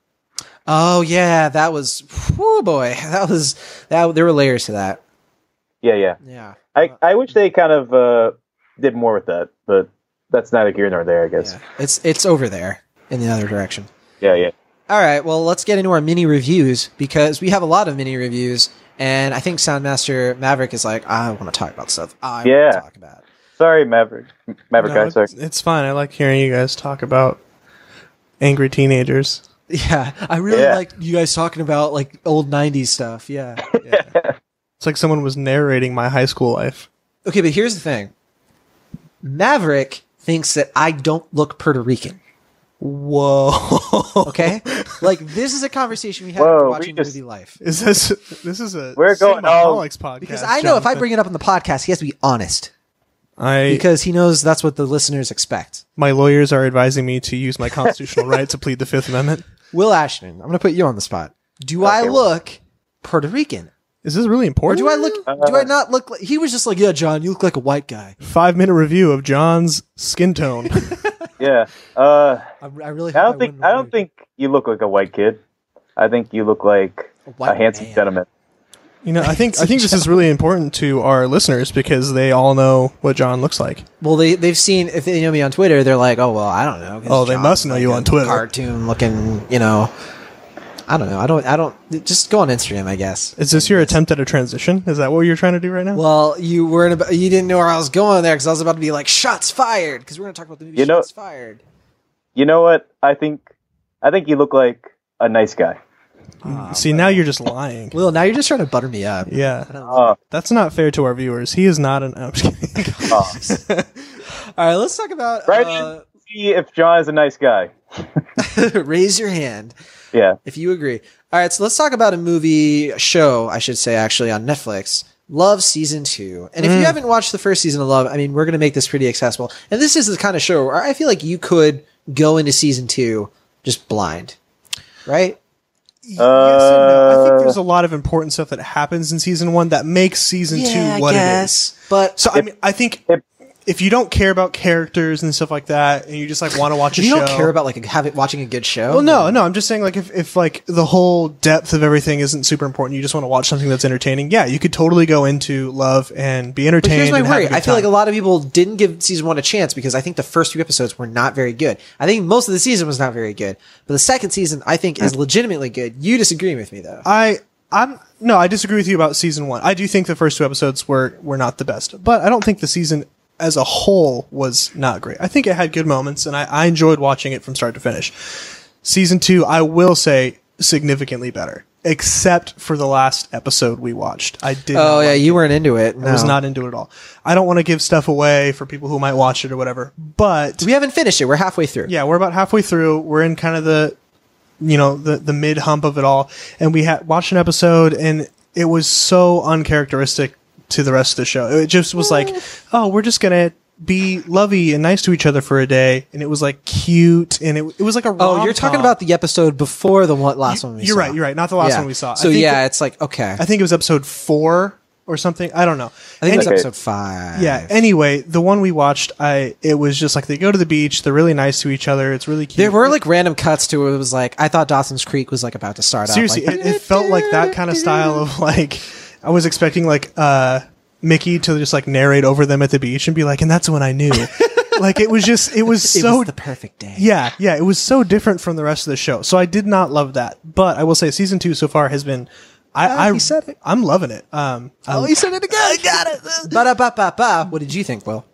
Oh yeah, that was, whoo boy, that was that. There were layers to that. Yeah, yeah. Yeah. I, I wish they kind of uh, did more with that, but that's neither here nor there, I guess. Yeah. It's it's over there in the other direction. Yeah, yeah. All right, well, let's get into our mini reviews because we have a lot of mini reviews, and I think Soundmaster Maverick is like, I want to talk about stuff. I want Yeah. to talk about. Sorry, Maverick. Maverick No, guy, sorry. it's, it's fine. I like hearing you guys talk about angry teenagers. Yeah, I really Yeah. like you guys talking about like old nineties stuff. Yeah. yeah. It's like someone was narrating my high school life. Okay, but here's the thing. Maverick thinks that I don't look Puerto Rican. Whoa. Okay, like this is a conversation we had Whoa, after we watching just- movie Life. Is this this is a We're going all- Cinemaholics podcast? Because I know if I Jonathan. bring it up on the podcast, he has to be honest I because he knows that's what the listeners expect. my lawyers are advising me to use my constitutional right to plead the Fifth Amendment. Will Ashton, I'm going to put you on the spot. Do I Okay. look Puerto Rican? Is this really Or important? do I look, do I not look like, he was just like, yeah, John, you look like a white guy. Five minute review of John's skin tone. Yeah. Uh, I, I really I hope don't think wouldn't I don't look think you look like a white kid. I think you look like A a, white handsome man. gentleman. You know, I think I think this is really important to our listeners because they all know what John looks like. Well, they, they've seen, if they know me on Twitter, they're like, oh, well, I don't know. 'cause Oh, they John's must know like you a on Twitter. Cartoon looking, you know, I don't know. I don't, I don't, just go on Instagram, I guess. Is this your attempt at a transition? Is that what you're trying to do right now? Well, you weren't about, you didn't know where I was going there because I was about to be like, shots fired, because we're going to talk about the movie You know- Shots Fired. You know what? I think I think you look like a nice guy. See, now you're just lying. Will, now you're just trying to butter me up. Yeah, Uh, that's not fair to our viewers. He is not an. I'm just kidding. uh, All right, let's talk about right? uh, See if John is a nice guy. raise your hand Yeah. if you agree. All right, so let's talk about a movie a show, I should say, actually on Netflix. Love season two. And if you haven't watched the first season of Love, I mean, we're going to make this pretty accessible. And this is the kind of show where I feel like you could go into season two just blind, right? Yes and no. I think Uh, there's a lot of important stuff that happens in season one that makes season two what it is. But So I mean, I think If- if you don't care about characters and stuff like that, and you just like want to watch a if you show, don't care about like having watching a good show. well, no, no, I'm just saying like if, if like the whole depth of everything isn't super important, you just want to watch something that's entertaining. Yeah, you could totally go into Love and be But entertained. here's my and have a worry. good I feel like a time. lot of people didn't give season one a chance because I think the first few episodes were not very good. I think most of the season was not very good, but the second season I think is legitimately good. You disagree with me though. I I'm no, I disagree with you about season one. I do think the first two episodes were were not the best, but I don't think the season as a whole was not great. I think it had good moments, and I, I enjoyed watching it from start to finish. Season two, I will say, significantly better, except for the last episode we watched. I did. Oh not yeah, like you weren't into it. I was No. not into it at all. I don't want to give stuff away for people who might watch it or whatever, but We haven't finished it. We're halfway through. yeah, we're about halfway through. We're in kind of the you know, the the mid hump of it all, and we had watched an episode, and it was so uncharacteristic to the rest of the show. It just was like, oh, we're just gonna be lovey and nice to each other for a day, and it was like cute, and it it was like a Oh, you're talking rom-com. about the episode before the one, last You- one we you're saw. right. You're right. Not the last Yeah. one we saw. So I think yeah, it- it's like okay. I think it was episode four or something. I don't know. I think it's Okay. episode five. Yeah. Anyway, the one we watched, I it was just like they go to the beach. They're really nice to each other. It's really cute. There were like random cuts to where it was like I thought Dawson's Creek was like about to start. seriously, up. Like, it, it felt like that kind of style of like I was expecting like uh Mickey to just like narrate over them at the beach and be like, and that's when I knew. Like it was just it was it so was the perfect day. yeah yeah it was so different from the rest of the show. So I did not love that, but I will say season two so far has been. I, Ah, I he said it. I'm loving it. Um, Oh, I- he said it again. I got it. Ba ba ba ba. What did you think, Will?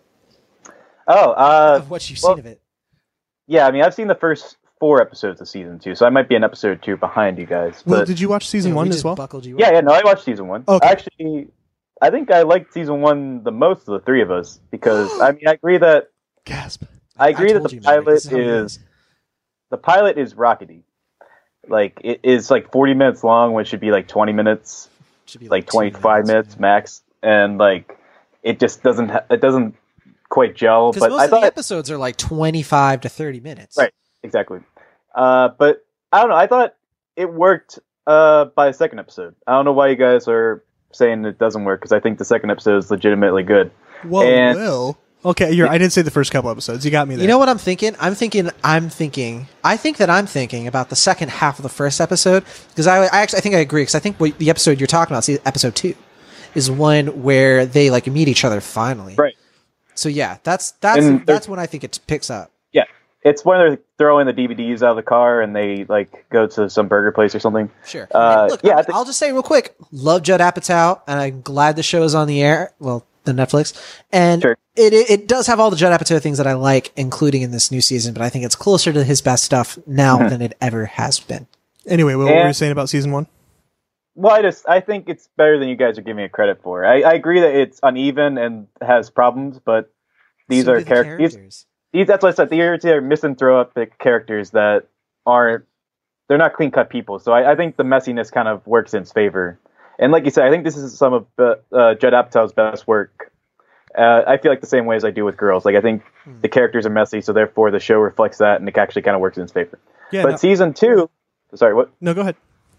Oh, uh, Of what you've well, seen of it? yeah. I mean, I've seen the first four episodes of season two, so I might be an episode two behind you guys. Will, But did you watch season Yeah, one we as just well? Buckled you yeah, up. yeah, no, I watched season one. Okay. Actually, I think I liked season one the most of the three of us because I mean, I agree that Gasp. I agree that told the you, man, pilot this is how it is is. the pilot is rockety. Like it is like forty minutes long when it should be like twenty minutes, Should be like two twenty-five minutes yeah. max, and like it just doesn't ha- it doesn't quite gel. Because But most I of the thought episodes are like twenty-five to thirty minutes. Right. exactly. Uh, but I don't know. I thought it worked uh, by the second episode. I don't know why you guys are saying it doesn't work because I think the second episode is legitimately good. Whoa, And- Will. Okay, you're, I did say the first couple episodes. You got me there. You know what I'm thinking? I'm thinking. I'm thinking. I think that I'm thinking about the second half of the first episode because I, I actually I think I agree because I think what the episode you're talking about, see, episode two, is one where they like meet each other finally. Right. So yeah, that's that's And they're- that's when I think it picks up. Yeah. It's when they're throwing the D V Ds out of the car and they like go to some burger place or something. Sure. Uh, And look, yeah, I'll, I think- I'll just say real quick. Love Judd Apatow, and I'm glad the show is on the air. Well, the Netflix, and Sure. it, it it does have all the Judd Apatow things that I like, including in this new season. But I think it's closer to his best stuff now Mm-hmm. than it ever has been. Anyway, Will, what were you And- saying about season one? Well, I just I think it's better than you guys are giving it credit for. I, I agree that it's uneven and has problems, but these So are do the characters. characters. These, that's what I said. These are misanthropic characters that aren't. They're not clean cut people. So I, I think the messiness kind of works in his favor. And like you said, I think this is some of uh, uh, Judd Apatow's best work. Uh, I feel like the same way as I do with girls. Like I think Hmm. the characters are messy, so therefore the show reflects that, and it actually kind of works in his favor. Yeah, but no, season two, sorry, what? no, go ahead.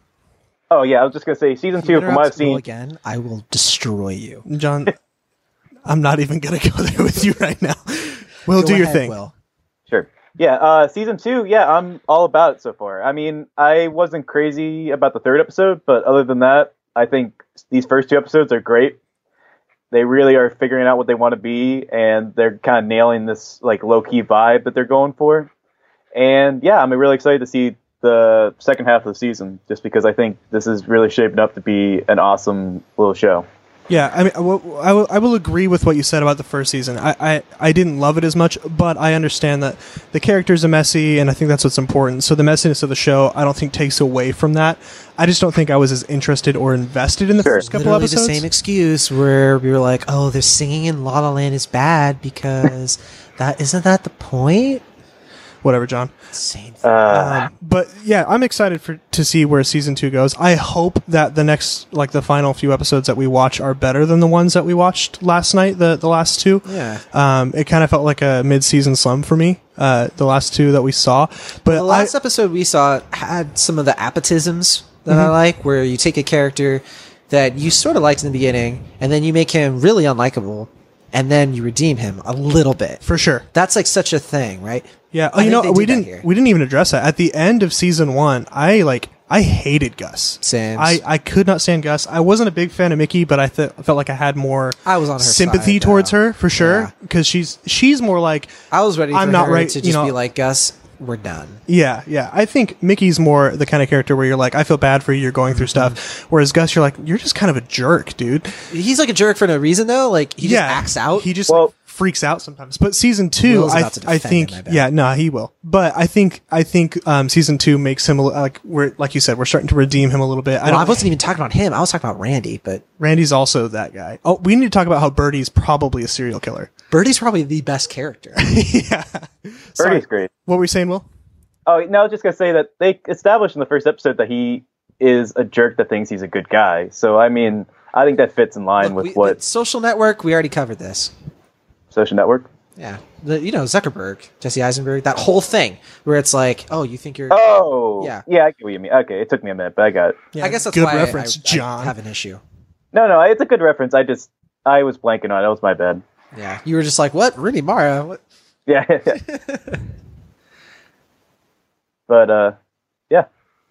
Oh yeah, I was just gonna say season If you two. From what I've interrupt Will seen, again, I will destroy you. John, I'm not even going to go there with you right now. Will, Go do your ahead, thing. Will. Sure. Yeah, uh, season two, yeah, I'm all about it so far. I mean, I wasn't crazy about the third episode, but other than that, I think these first two episodes are great. They really are figuring out what they want to be, and they're kind of nailing this like low-key vibe that they're going for. And yeah, I'm really excited to see the second half of the season, just because I think this is really shaping up to be an awesome little show. Yeah, I mean, I will, I will, I will agree with what you said about the first season. I, I, I didn't love it as much, but I understand that the characters are messy, and I think that's what's important. So the messiness of the show, I don't think takes away from that. I just don't think I was as interested or invested in the Sure. first couple Literally episodes. the same excuse where we were like, "Oh, they're singing in La La Land is bad because that isn't that the point." Whatever, John. Same thing. Uh, Um, but yeah, I'm excited for to see where season two goes. I hope that the next, like the final few episodes that we watch, are better than the ones that we watched last night. The the last two. Yeah. Um, it kind of felt like a mid-season slump for me. Uh, the last two that we saw, but The last I, episode we saw had some of the apatisms that Mm-hmm. I like, where you take a character that you sort of liked in the beginning, and then you make him really unlikable, and then you redeem him a little bit. for sure. That's like such a thing, right? Yeah. I Oh, you think know, they we did that didn't here. we didn't even address that at the end of season one. I like I hated Gus. Same. I, I could not stand Gus. I wasn't a big fan of Mickey, but I th- felt like I had more I was on her sympathy side, towards though. her for sure Yeah. because she's she's more like I was ready for I'm not her right, to you just know- be like, Gus, we're done. Yeah, yeah. I think Mickey's more the kind of character where you're like, I feel bad for you, you're going through Mm-hmm. stuff. Whereas Gus, you're like, you're just kind of a jerk, dude. He's like a jerk for no reason, though. Like, he just acts out. He just Well- like, freaks out sometimes. But season two, Will's I, about to I defend think, him, I bet. yeah, no, he will. But I think, I think um, season two makes him a li- like we're like you said, we're starting to redeem him a little bit. I Well, don't. I wasn't even talking about him. I was talking about Randy, but Randy's also that guy. Oh, we need to talk about how Birdie's probably a serial killer. Birdie's probably the best character. yeah. Sorry. Birdie's great. What were you saying, Will? Oh no, I was just gonna say that they established in the first episode that he is a jerk that thinks he's a good guy. So I mean, I think that fits in line Look, with we, what the Social Network. We already covered this. Social Network. Yeah, the, you know Zuckerberg, Jesse Eisenberg, that whole thing where it's like, oh, you think you're. Oh, Yeah. yeah, I get what you mean. Okay, it took me a minute, but I got it. Yeah, I guess that's good why I- reference, I, I John. have an issue. No, no, it's a good reference. I just I was blanking on it. That was my bad. Yeah, you were just like, what, Rooney Mara? What? Yeah, but uh, yeah.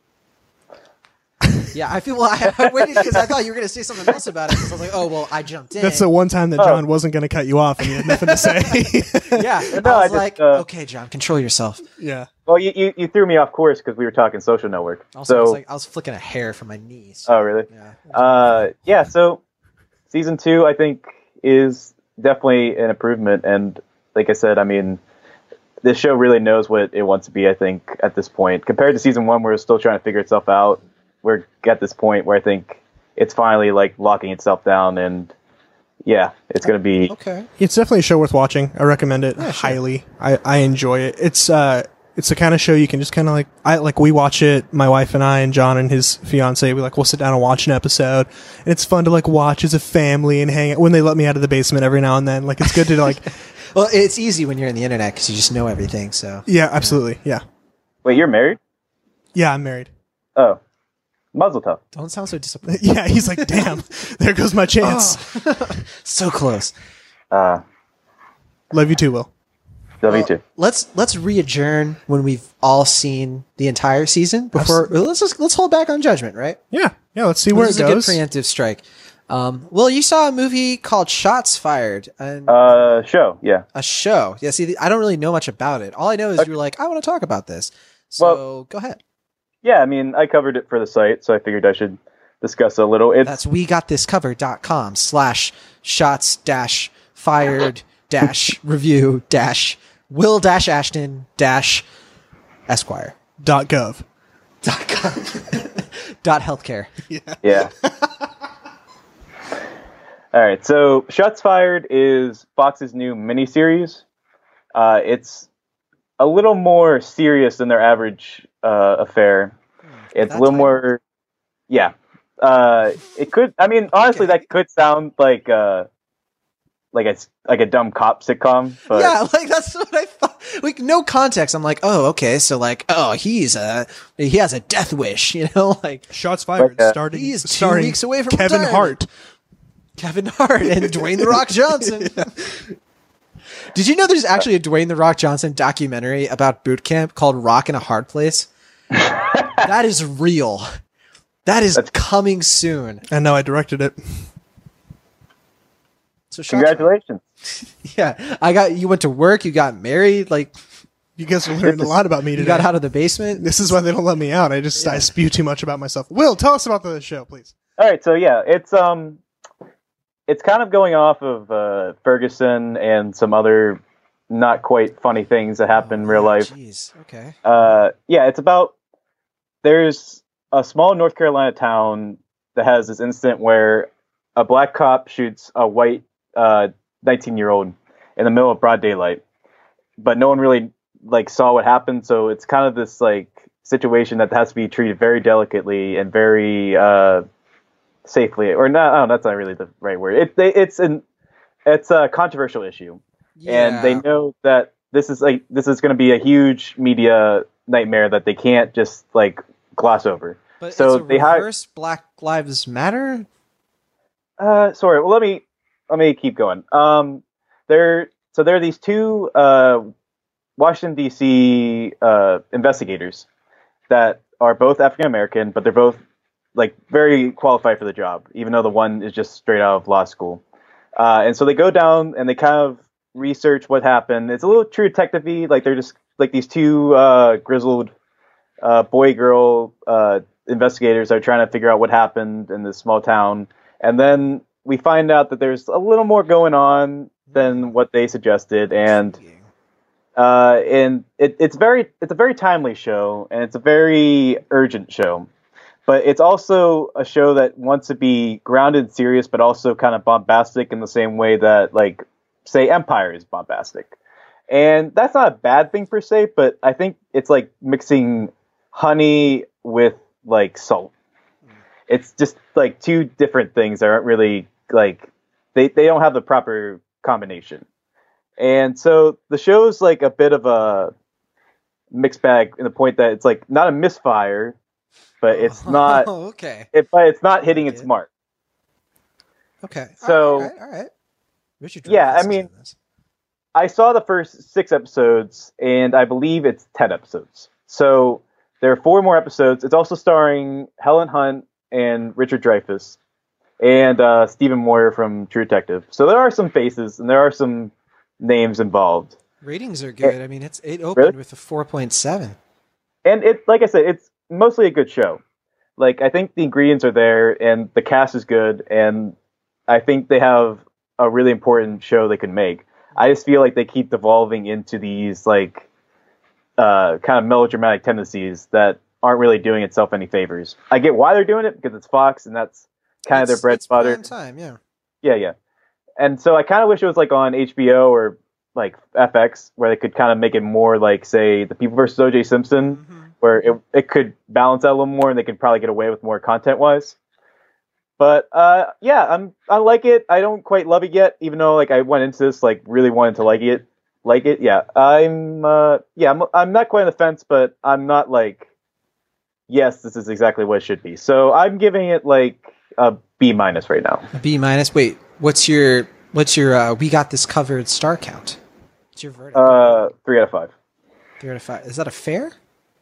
Yeah, I feel. Well, I, I waited because I thought you were going to say something else about it. Because I was like, oh, well, I jumped in. That's the one time that Oh. John wasn't going to cut you off and you had nothing to say. Yeah, and No, I I was just, like, uh, okay, John, control yourself. yeah. Well, you, you, you threw me off course because we were talking Social Network. Also, so, I was like, I was flicking a hair from my knees. oh really? Yeah. Uh, yeah. So, season two, I think, is definitely an improvement. And like I said, I mean, this show really knows what it wants to be. I think at this point, compared to season one, where it's still trying to figure itself out, we're at this point where I think it's finally like locking itself down, and yeah, it's going to be. Okay. It's definitely a show worth watching. I recommend it highly. I, I enjoy it. It's uh it's the kind of show you can just kind of like I like we watch it, my wife and I and John and his fiance, we like we'll sit down and watch an episode. And it's fun to like watch as a family and hang out when they let me out of the basement every now and then. Like it's good to like Well, it's easy when you're in the internet because you just know everything. So yeah, absolutely. Yeah. Wait, you're married? Yeah, I'm married. Oh, Mazel tov. don't sound so disappointed. Yeah, he's like, "Damn. There goes my chance." So close. Uh, Love you too, Will. love you too. Let's let's re-adjourn when we've all seen the entire season before. Let's just let's hold back on judgment, right? Yeah. Yeah, let's see where This it is goes. a good preemptive strike. Um, Will, you saw a movie called Shots Fired, and Uh, show, yeah. a show. Yeah, see, I don't really know much about it. All I know is you were like, I want to talk about this. So Well- go ahead. Yeah, I mean, I covered it for the site, so I figured I should discuss a little. It's That's we got this cover.com slash shots dash fired dash review dash Will dash Ashton dash Esquire Dot gov. dot com dot healthcare. yeah. All right, so Shots Fired is Fox's new miniseries. Uh, it's a little more serious than their average uh, affair. It's that a little title. more, yeah. Uh, it could. I mean, honestly, Okay. that could sound like uh, like a like a dumb cop sitcom. But Yeah, like that's what I thought. Like no context. I'm like, oh, okay, so like, oh, he's a he has a death wish, you know, like Shots fired. Like, uh, starting, He's two starring weeks away from Kevin retirement. Hart. Kevin Hart and Dwayne the Rock Johnson. Did you know there's actually a Dwayne the Rock Johnson documentary about boot camp called Rock in a Hard Place? That is real. That is coming soon. And now I directed it. So shots congratulations. fired. Yeah, I got you went to work. You got married. Like You guys are learning a lot about me you today. got out of the basement. This is why they don't let me out. I just I spew too much about myself. Will, tell us about the show, please. All right, so yeah, it's um, it's kind of going off of uh, Ferguson and some other not quite funny things that happen in real life. Jeez. Okay. Uh, yeah, it's about there's a small North Carolina town that has this incident where a black cop shoots a white uh nineteen year old in the middle of broad daylight, but no one really like saw what happened. So it's kind of this like situation that has to be treated very delicately and very uh safely, or not. Oh, that's not really the right word. It, they, it's an it's a controversial issue, and they know that this is like this is going to be a huge media nightmare that they can't just like gloss over. But so it's a they hired. reverse Black Lives Matter. Uh, sorry. Well, let me let me keep going. Um, there. So there are these two uh, Washington D C uh, investigators that are both African American, but they're both like very qualified for the job, even though the one is just straight out of law school. Uh, and so they go down and they kind of research what happened. It's a little True Detective-y. Like they're just like these two uh, grizzled uh, boy girl uh, investigators are trying to figure out what happened in this small town. And then we find out that there's a little more going on than what they suggested. And uh, and it, it's very it's a very timely show, and it's a very urgent show. But it's also a show that wants to be grounded and serious, but also kind of bombastic in the same way that, like, say, Empire is bombastic. And that's not a bad thing per se, but I think it's like mixing honey with like salt. It's just like two different things that aren't really like they, they don't have the proper combination. And so the show's like a bit of a mixed bag in the point that it's like not a misfire, but it's not Oh, okay. it, but it's not hitting like its it. mark. Okay. So- all right, all right. All right. Richard Yeah, Dreyfuss I is mean- in this. I saw the first six episodes, and I believe it's ten episodes. So there are four more episodes. It's also starring Helen Hunt and Richard Dreyfuss and uh, Stephen Moyer from True Detective. So there are some faces and there are some names involved. ratings are good. I mean, it's it opened Really? with a four point seven. And it, like I said, it's mostly a good show. Like, I think the ingredients are there, and the cast is good, and I think they have a really important show they can make. I just feel like they keep devolving into these like uh, kind of melodramatic tendencies that aren't really doing itself any favors. I get why they're doing it because it's Fox and that's kind of their bread and butter. Prime time, yeah. Yeah, yeah. And so I kind of wish it was like on H B O or like F X where they could kind of make it more like, say, The People versus O J Simpson, Mm-hmm. where it it could balance out a little more and they could probably get away with more content wise. But uh, yeah, I'm I like it. I don't quite love it yet, even though like I went into this like really wanting to like it. Like it, yeah. I'm uh, yeah, I'm I'm not quite on the fence, but I'm not like, yes, this is exactly what it should be. So I'm giving it like a B minus right now. A B minus. Wait, what's your what's your uh, we got this covered star count? What's your verdict? Uh, three out of five. Three out of five. Is that a fair?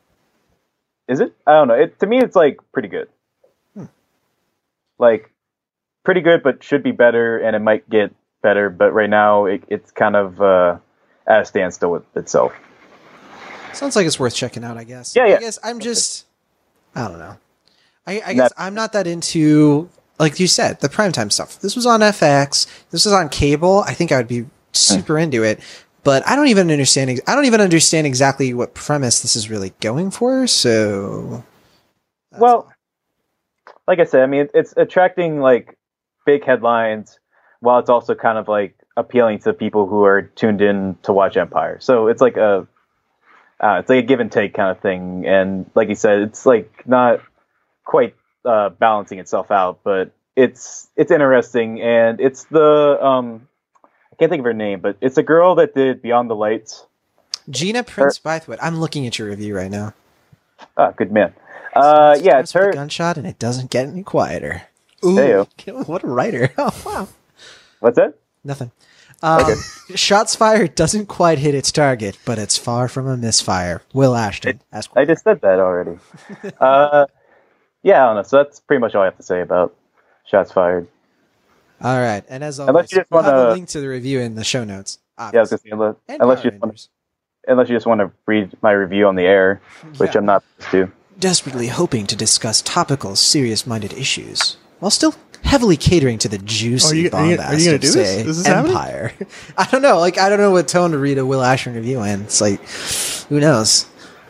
Is it? I don't know. It to me, it's like pretty good. Hmm. Like pretty good, but should be better, and it might get better. But right now, it, it's kind of uh, at a standstill with itself. Sounds like it's worth checking out, I guess. Yeah, yeah. I guess I'm just, I don't know. I, I guess I'm not that into, like you said, the primetime stuff. This was on F X. This was on cable. I think I would be super into it. But I don't even understand. ex- I don't even understand exactly what premise this is really going for. So, that's Well, all. like I said, I mean, it's attracting like big headlines, while it's also kind of like appealing to people who are tuned in to watch Empire. So it's like a, uh, it's like a give and take kind of thing. And like you said, it's like not quite uh, balancing itself out, but it's it's interesting, and it's the um, I can't think of her name, but it's a girl that did Beyond the Lights. Gina Prince Bythewood. I'm looking at your review right now. Ah, good man. Uh, Starts- yeah, starts it's with a her. gunshot, and it doesn't get any quieter. Ooh, Heyo. what a writer! Oh wow. What's that? Nothing. Um, Okay. Shots fired doesn't quite hit its target, but it's far from a misfire. Will Ashton. Ask I just said that already. uh, yeah, I don't know. So that's pretty much all I have to say about Shots Fired. All right, and as always, Unless you just we'll have wanna- a link to the review in the show notes. Yeah, I was gonna say, unless, And unless Power you just want, Rangers. unless you just want to read my review on the air, which Yeah. I'm not supposed to. Desperately hoping to discuss topical, serious-minded issues while still heavily catering to the juicy Are you- are you- are you bombast gonna of, do this? say, Is this happening? Empire. I don't know. Like, I don't know what tone to read a Will Ashton review in. It's like, who knows?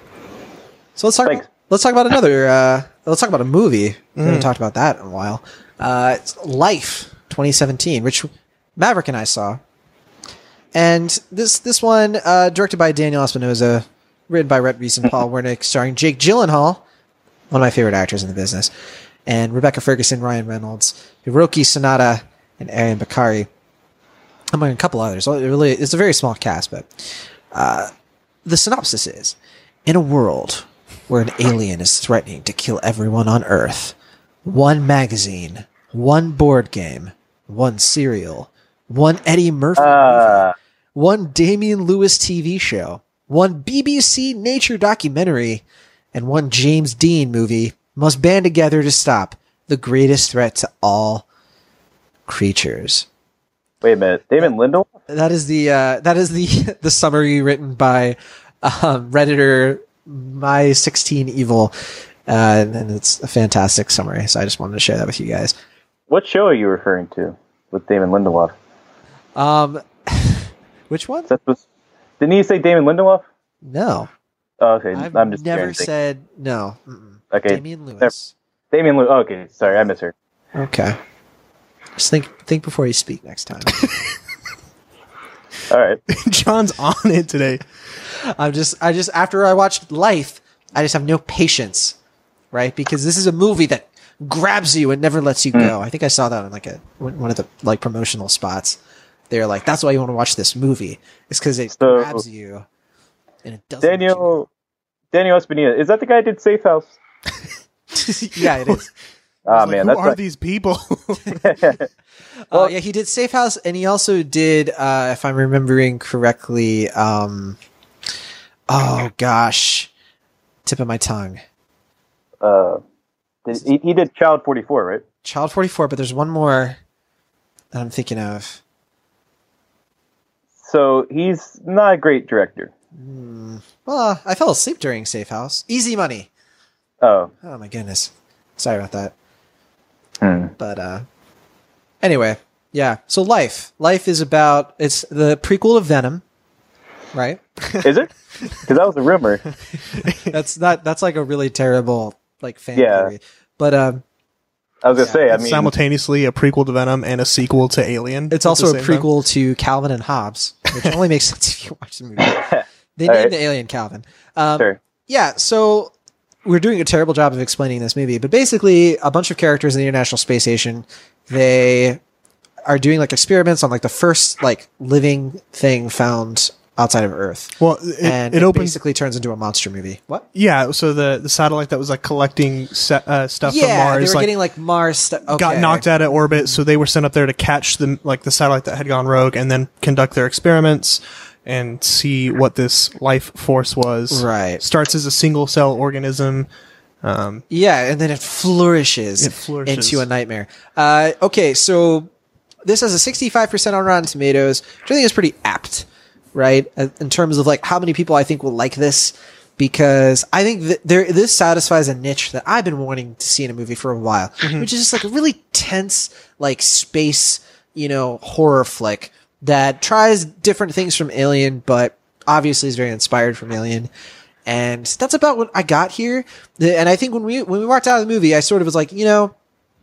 So let's talk. Thanks. About, let's talk about another. Uh, let's talk about a movie. We Mm. haven't talked about that in a while. Uh, it's Life, twenty seventeen, which Maverick and I saw. And this this one, uh, directed by Daniel Espinosa, written by Rhett Reese and Paul Wernick, starring Jake Gyllenhaal, one of my favorite actors in the business, and Rebecca Ferguson, Ryan Reynolds, Hiroki Sanada, and Aaron Bakari, among a couple others. Well, it really, it's a very small cast, but uh, the synopsis is: in a world where an alien is threatening to kill everyone on Earth, one magazine, one board game, one cereal, one Eddie Murphy movie, Uh, one Damian Lewis T V show, one B B C nature documentary, and one James Dean movie must band together to stop the greatest threat to all creatures. wait a minute, David Lindelof? That is the uh, that is the the summary written by um, Redditor My sixteen Evil, uh, and it's a fantastic summary. So I just wanted to share that with you guys. What show are you referring to with David Lindelof? Um, which one? That was, didn't you say David Lindelof? No, Oh, okay, I've I'm just never trying to think. said no. Mm-mm. Okay, Damian Lewis. Damian Lewis. Oh, okay, sorry, I misheard. Okay. Just think think before you speak next time. All right. John's on it today. I'm just, I just, after I watched Life, I just have no patience, right? Because this is a movie that grabs you and never lets you Mm. go. I think I saw that on like a, one of the like promotional spots. They're like, that's why you want to watch this movie. It's because it So- grabs you and it doesn't. let you Daniel Daniel Espinilla. Is that the guy who did Safe House? go. Yeah, it is. Ah, Like, man. who That's are like, these people? Uh, yeah, he did Safe House, and he also did, uh, if I'm remembering correctly, um, oh gosh, tip of my tongue, uh, did- he, he did Child forty-four, right? Child forty-four. But there's one more that I'm thinking of. So he's not a great director. Well, I fell asleep during Safe House. Easy Money. Oh. Oh my goodness, sorry about that. Hmm. But uh, anyway, yeah. So Life, Life is about it's the prequel of Venom, right? Is it? Because that was a rumor. That's not that's like a really terrible like fan Yeah. theory. But um, I was gonna Yeah, say. I It's mean, simultaneously a prequel to Venom and a sequel to Alien. it's at also the a same time. prequel to Calvin and Hobbes, which only makes sense if you watch the movie. They All named right. the alien Calvin. Um, sure. Yeah, so we're doing a terrible job of explaining this movie, but basically a bunch of characters in the International Space Station, they are doing like experiments on like the first like living thing found outside of Earth. Well, it, and it, it, opens. basically turns into a monster movie. What? Yeah, so the, the satellite that was like collecting se- uh, stuff Yeah, from Mars they were like, getting like Mars stuff. Okay. got knocked out of orbit, so they were sent up there to catch the like the satellite that had gone rogue and then conduct their experiments and see what this life force was. Right. Starts as a single cell organism. Um, Yeah, and then it flourishes, It flourishes. into a nightmare. Uh, okay, so this has a sixty-five percent on Rotten Tomatoes, which I think is pretty apt, right? Uh, In terms of like how many people I think will like this, because I think that there this satisfies a niche that I've been wanting to see in a movie for a while, Mm-hmm. which is just like a really tense, like space, you know, horror flick that tries different things from Alien, but obviously is very inspired from Alien. And that's about what I got here. The- And I think when we when we walked out of the movie, I sort of was like, you know,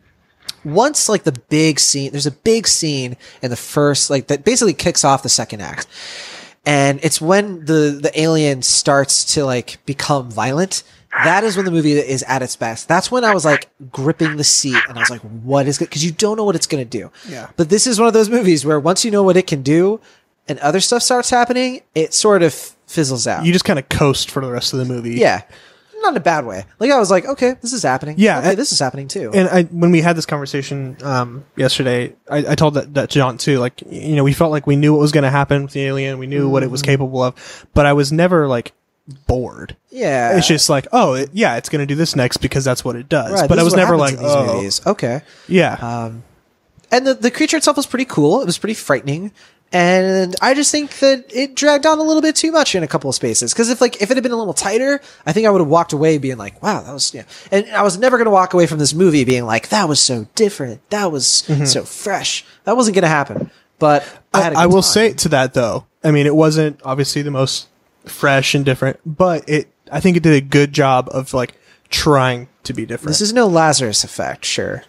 once like the big scene, there's a big scene in the first, like that basically kicks off the second act. And it's when the, the alien starts to like become violent. That is when the movie is at its best. That's when I was like gripping the seat and I was like, what is it? Cause you don't know what it's going to do. Yeah. But this is one of those movies where once you know what it can do and other stuff starts happening, it sort of fizzles out. you just kind of coast for the rest of the movie. Yeah. Not in a bad way. Like I was like, okay, this is happening. Yeah, Okay, I- this is happening too. And I, when we had this conversation um, yesterday, I, I told that, that to John too. Like, you know, we felt like we knew what was going to happen with the alien. We knew what it was Mm-hmm. capable of, but I was never like bored. yeah. It's just like, oh, it, yeah, it's going to do this next because that's what it does. Right, but this I is was what never happens like, in these oh, movies. Okay. yeah. And the, the creature itself was pretty cool. It was pretty frightening. And I just think that it dragged on a little bit too much in a couple of spaces. Cause if like, if it had been a little tighter, I think I would have walked away being like, wow, that was, yeah. And I was never going to walk away from this movie being like, that was so different. That was so fresh. That wasn't going to happen. But I had a I good will time. say to that though. I mean, it wasn't obviously the most fresh and different, but it, I think it did a good job of like trying to be different. This is no Lazarus effect. Sure.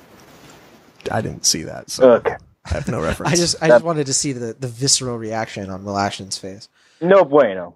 I didn't see that, so Okay. I have no reference. I just, I just wanted to see the, the visceral reaction on Will Ashton's face. No bueno.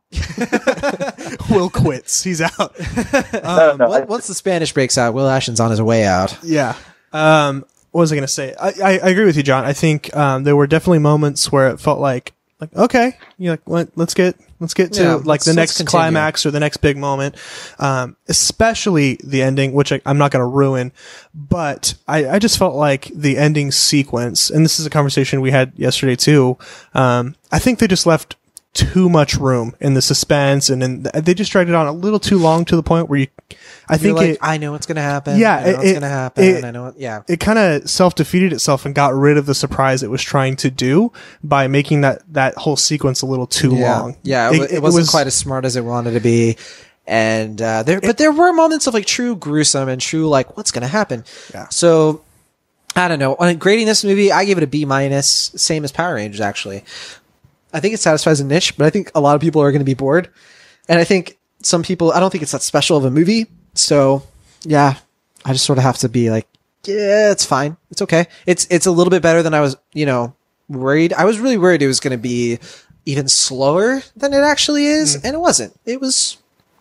Will quits. He's out. no, no, I- Once once the Spanish breaks out, Will Ashton's on his way out. Yeah. Um, what was I going to say? I, I, I agree with you, John. I think um, there were definitely moments where it felt like, like okay, you like what? Let's get let's get to Yeah, like let's- the let's next continue. climax or the next big moment. Um, especially the ending, which I, I'm not going to ruin, but I, I just felt like the ending sequence, and this is a conversation we had yesterday too. Um, I think they just left too much room in the suspense, and then they just dragged it on a little too long to the point where you, I You're think like, it, I know what's gonna happen. Yeah, I know it- what's it- gonna happen. it- I know. What, yeah, it kind of self-defeated itself and got rid of the surprise it was trying to do by making that, that whole sequence a little too yeah, long. yeah. It, it, wasn't quite as smart as it wanted to be, and uh, there, but there were moments of like true gruesome and true like what's gonna happen. Yeah. So I don't know. On grading this movie, I gave it a B minus, same as Power Rangers actually. I think it satisfies a niche, but I think a lot of people are going to be bored, and I think some people. I don't think it's that special of a movie. So yeah, I just sort of have to be like, yeah, it's fine. It's okay. It's it's a little bit better than I was, you know, worried. I was really worried it was going to be even slower than it actually is, mm. and it wasn't. It was,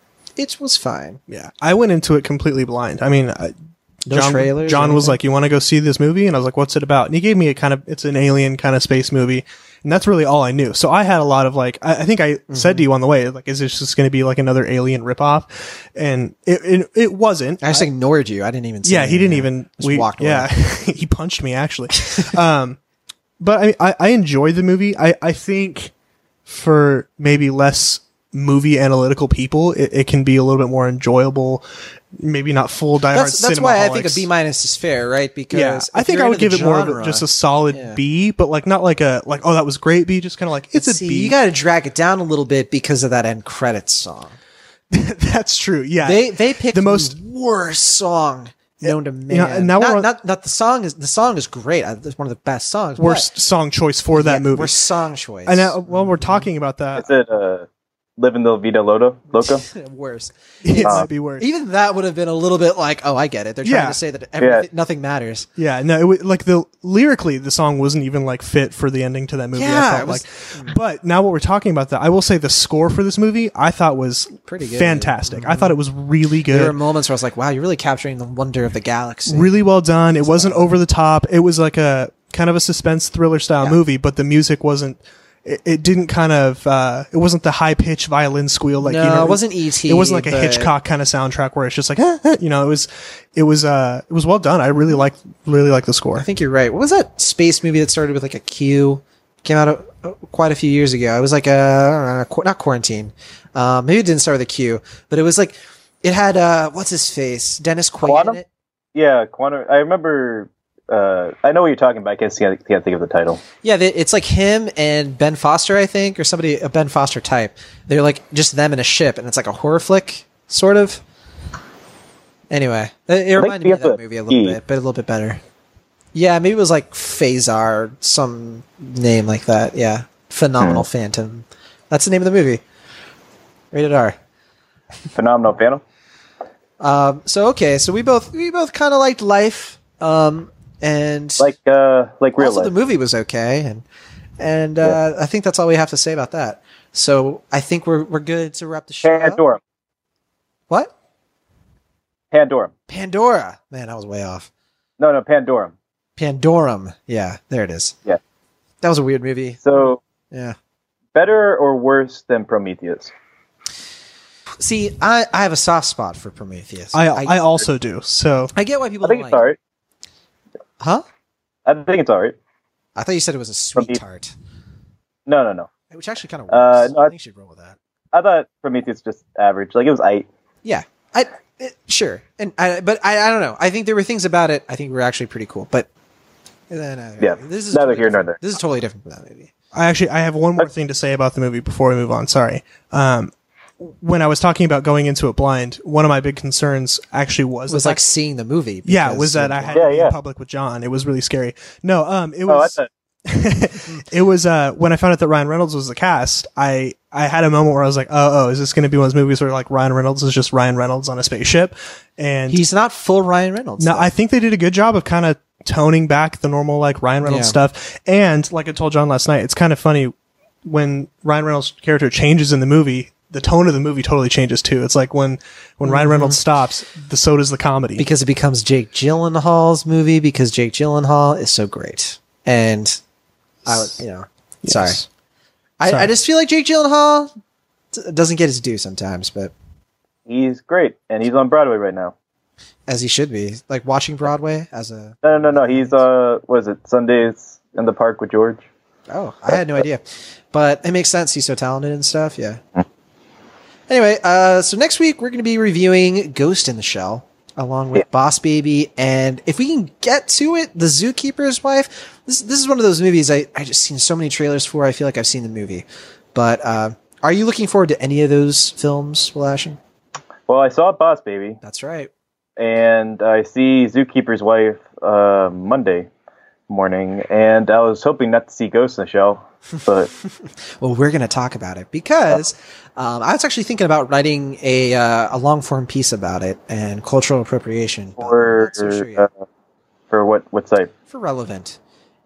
it was fine. Yeah, I went into it completely blind. I mean, I, no John, trailers. John was like, "You want to go see this movie?" And I was like, "What's it about?" And he gave me a kind of, it's an alien kind of space movie, and that's really all I knew. So I had a lot of like, I, I think I mm-hmm. said to you on the way, like, "Is this just going to be like another Alien ripoff?" And it it, it wasn't. I just I, ignored you. I didn't even. Say yeah, he didn't yet. even. Just we, walked away. Yeah, he punched me actually. um, but I, I I enjoyed the movie. I I think for maybe less movie analytical people, it, it can be a little bit more enjoyable. Maybe not full diehard. That's, that's why I think a B minus is fair, right? Because yeah, I think I would give it genre, more of a, just a solid yeah. B, but like not like a like oh that was great B, just kind of like it's See, a B. You got to drag it down a little bit because of that end credits song. That's true. Yeah, they they picked the most the worst song known to man. You know, and now not, we're on, not not the song is the song is great. It's one of the best songs. Worst song choice for that yeah, movie. Worst song choice. And now, while we're talking about that, is it uh, "Living the Vida Loca"? Loca? Worse. It uh, might be worse. Even that would have been a little bit like, oh, I get it. They're trying Yeah. to say that everything, Yeah. nothing matters. Yeah, no, it, wa- like the lyrically, the song wasn't even like fit for the ending to that movie. Yeah, I felt it was- like, but now what we're talking about, that I will say the score for this movie, I thought was Pretty good. fantastic. I thought it was really There were good, moments where I was like, wow, you're really capturing the wonder of the galaxy. really well done. It wasn't over the top. It was like a kind of a suspense thriller style Yeah. movie, but the music wasn't. It, it didn't kind of. Uh, it wasn't the high pitched violin squeal like No, you know. it wasn't E T, It wasn't like a but- Hitchcock kind of soundtrack where it's just like, eh, eh, you know. It was. It was. Uh, it was well done. I really liked. Really liked the score. I think you're right. What was that space movie that started with like a Q? Came out a, a- quite a few years ago. It was like a, I don't know, qu- not Quarantine. Um, maybe it didn't start with a Q, but it was like, it had, uh, what's his face? Dennis Quaid Quantum? in it. Yeah, Quantum. I remember. Uh, I know what you're talking about. I can't, can't, can't think of the title. Yeah, they, it's like him and Ben Foster, I think, or somebody, a Ben Foster type. They're like just them in a ship, and it's like a horror flick, sort of. Anyway, it, it reminded me of that movie a little bit, but a little bit better. Yeah, maybe it was like Phasar, some name like that. Yeah, Phenomenal Hmm. Phantom. That's the name of the movie. Rated R. Phenomenal Phantom. Um, so okay, so we both we both kind of liked Life, um, and Like, uh, like real also life. the movie was okay, and and uh, I think that's all we have to say about that. So I think we're we're good to wrap the show up. Pandora. What? Pandora. Pandora. Man, I was way off. No, no, Pandora. Pandorum. Yeah, there it is. Yeah. That was a weird movie. So, Yeah. better or worse than Prometheus? See, I, I have a soft spot for Prometheus. I I also do. So I get why people I think don't it's like alright. it. Huh? I think it's alright. I thought you said it was a sweet Prometheus. tart, No, no, no. which actually kind of Uh, works. no, I I- think you should roll with that. I thought Prometheus just average. Like, it was aight. Yeah, I it, sure, and I, but I, I don't know. I think there were things about it I think were actually pretty cool, but uh, no, Yeah, this is neither totally here nor different. there. This is totally different from that movie. I actually I have one more thing to say about the movie before we move on. Sorry. Um, when I was talking about going into it blind, one of my big concerns actually was It was the like fact- seeing the movie. yeah, because was that of- I had Yeah, to be yeah. in public with John. It was really scary. No, um, it Oh, I was. thought, it was uh when I found out that Ryan Reynolds was the cast, I I had a moment where I was like, oh, oh, is this going to be one of those movies where like Ryan Reynolds is just Ryan Reynolds on a spaceship? And he's not full Ryan Reynolds. no, though. I think they did a good job of kind of toning back the normal like Ryan Reynolds Yeah. stuff. And like I told John last night, it's kind of funny when Ryan Reynolds' character changes in the movie. The tone of the movie totally changes too. It's like when when Ryan Reynolds stops, the so does the comedy. because it becomes Jake Gyllenhaal's movie because Jake Gyllenhaal is so great, and I would, you know, Yes. sorry. I, Sorry. I just feel like Jake Gyllenhaal d- doesn't get his due sometimes, but he's great, and he's on Broadway right now. as he should be, like watching Broadway as a. No, no, no, no. He's, uh, what is it, Sundays in the Park with George? Oh, I had no idea, but it makes sense. He's so talented and stuff. Yeah. Anyway, uh, so next week we're going to be reviewing Ghost in the Shell along with Yeah. Boss Baby, and if we can get to it, The Zookeeper's Wife. This this is one of those movies I I just seen so many trailers for. I feel like I've seen the movie, but uh, are you looking forward to any of those films, Will Ashton? Well, I saw Boss Baby, That's right. and I see Zookeeper's Wife uh, Monday morning, and I was hoping not to see Ghost in the Shell, but Well, we're going to talk about it because um, I was actually thinking about writing a uh, a long form piece about it and cultural appropriation. But I'm for not so sure yet. uh, for what what site? For Relevant.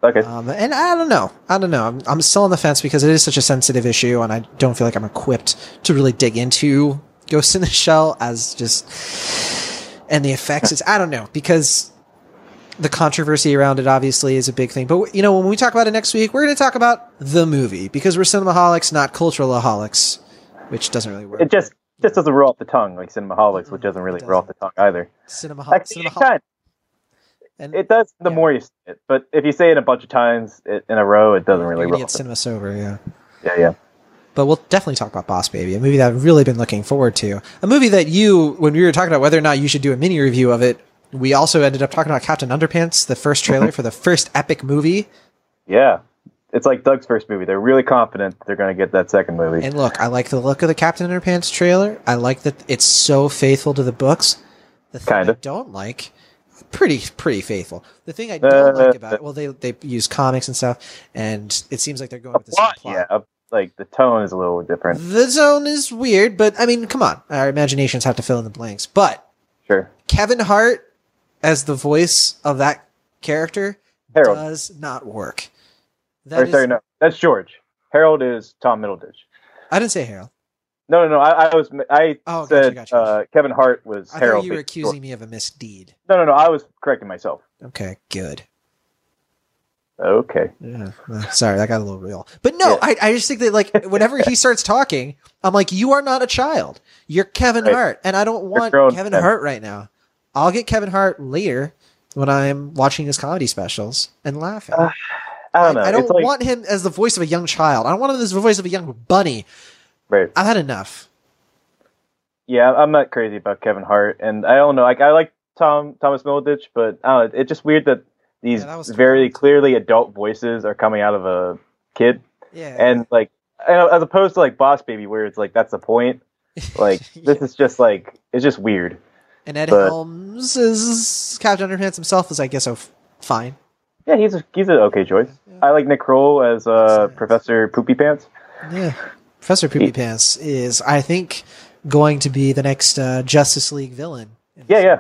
Okay. Um, and I don't know. I don't know. I'm, I'm still on the fence because it is such a sensitive issue, and I don't feel like I'm equipped to really dig into Ghost in the Shell as just and the effects. It's I don't know because the controversy around it obviously is a big thing. But you know, when we talk about it next week, we're going to talk about the movie because we're cinemaholics, not culturalaholics, which doesn't really work. It just just doesn't roll off the tongue like Cinemaholics, which doesn't really roll off the tongue either. Cinemaho- Actually, it cinemaholic. kind And It does the Yeah. more you say it, but if you say it a bunch of times it, in a row, it doesn't really you're roll gonna get off the cinema sober, yeah. Yeah, yeah. But we'll definitely talk about Boss Baby, a movie that I've really been looking forward to. A movie that you, when we were talking about whether or not you should do a mini review of it, we also ended up talking about Captain Underpants, the first trailer for the first epic movie. Yeah. It's like Doug's first movie. They're really confident they're going to get that second movie. And look, I like the look of the Captain Underpants trailer. I like that it's so faithful to the books. The thing Kinda. I don't like, pretty pretty faithful. The thing I don't Uh, like about it, well, they they use comics and stuff, and it seems like they're going with the same Plot, plot. yeah. uh, Like the tone is a little different. The zone is weird, but I mean, come on, our imaginations have to fill in the blanks. But Sure. Kevin Hart as the voice of that character Harold. does not work. That Or, is- sorry, no. That's George. Harold is Tom Middleditch. I didn't say Harold. No, no, no. I, I was. I Oh, gotcha, said gotcha. Uh, Kevin Hart was I Harold. thought you were being accusing George. me of a misdeed. No, no, no. I was correcting myself. Okay, good. Okay. Yeah, uh, sorry, that got a little real. But no, Yeah. I, I just think that like whenever he starts talking, I'm like, you are not a child. You're Kevin Right. Hart, and I don't want grown Kevin men. Hart right now. I'll get Kevin Hart later when I'm watching his comedy specials and laughing. Uh, I don't know. I don't it's like, want him as the voice of a young child. I don't want him as the voice of a young bunny. right. I've had enough. Yeah, I'm not crazy about Kevin Hart, and I don't know. Like, I like Tom Thomas Middleditch, but I don't know, it's just weird that these Yeah, that was very cool. clearly adult voices are coming out of a kid, Yeah, and like, I know, as opposed to like Boss Baby, where it's like that's the point. Like, this is just like it's just weird. and Ed but- Helms is Captain Underpants himself is, I guess, oh, fine. Yeah, he's a, he's an okay choice. I like Nick Kroll as uh, Excellent. Professor Poopy Pants. Yeah, Professor Poopy Pants is, I think, going to be the next uh, Justice League villain. Yeah, yeah.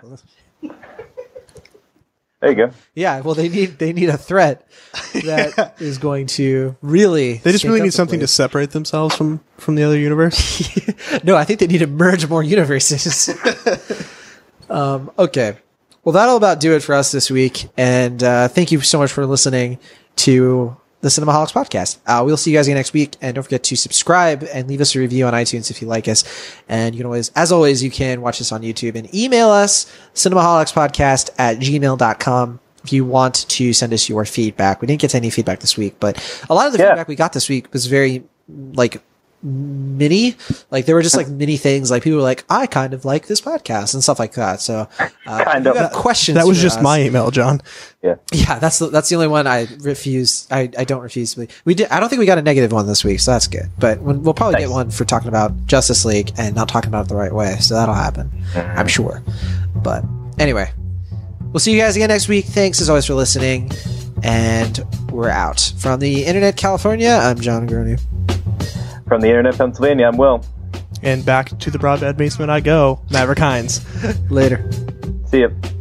There you go. Yeah, well, they need they need a threat that is going to really. They just shake really up need the something to place. separate themselves from from the other universe. No, I think they need to merge more universes. um, okay, well, that'll about do it for us this week, and uh, thank you so much for listening to the Cinemaholics podcast. Uh, we'll see you guys again next week, and don't forget to subscribe and leave us a review on iTunes if you like us. And you can always, as always, you can watch us on YouTube and email us cinemaholicspodcast at gmail dot com if you want to send us your feedback. We didn't get any feedback this week, but a lot of the Yeah. feedback we got this week was very like mini, like there were just like mini things, like people were like, I kind of like this podcast and stuff like that. So uh, Kind if of. you have questions That was for just us- my email, John. Yeah. yeah, that's the, that's the only one I refuse. I, I don't refuse. We did. I don't think we got a negative one this week, so that's good. But when, we'll probably get Nice. one for talking about Justice League and not talking about it the right way. So that'll happen, I'm sure. But anyway, we'll see you guys again next week. Thanks as always for listening, and we're out from the Internet California. I'm John Groney. From the Internet Pennsylvania, I'm Will. And back to the broadband basement I go, Maverick Hines. Later. See ya.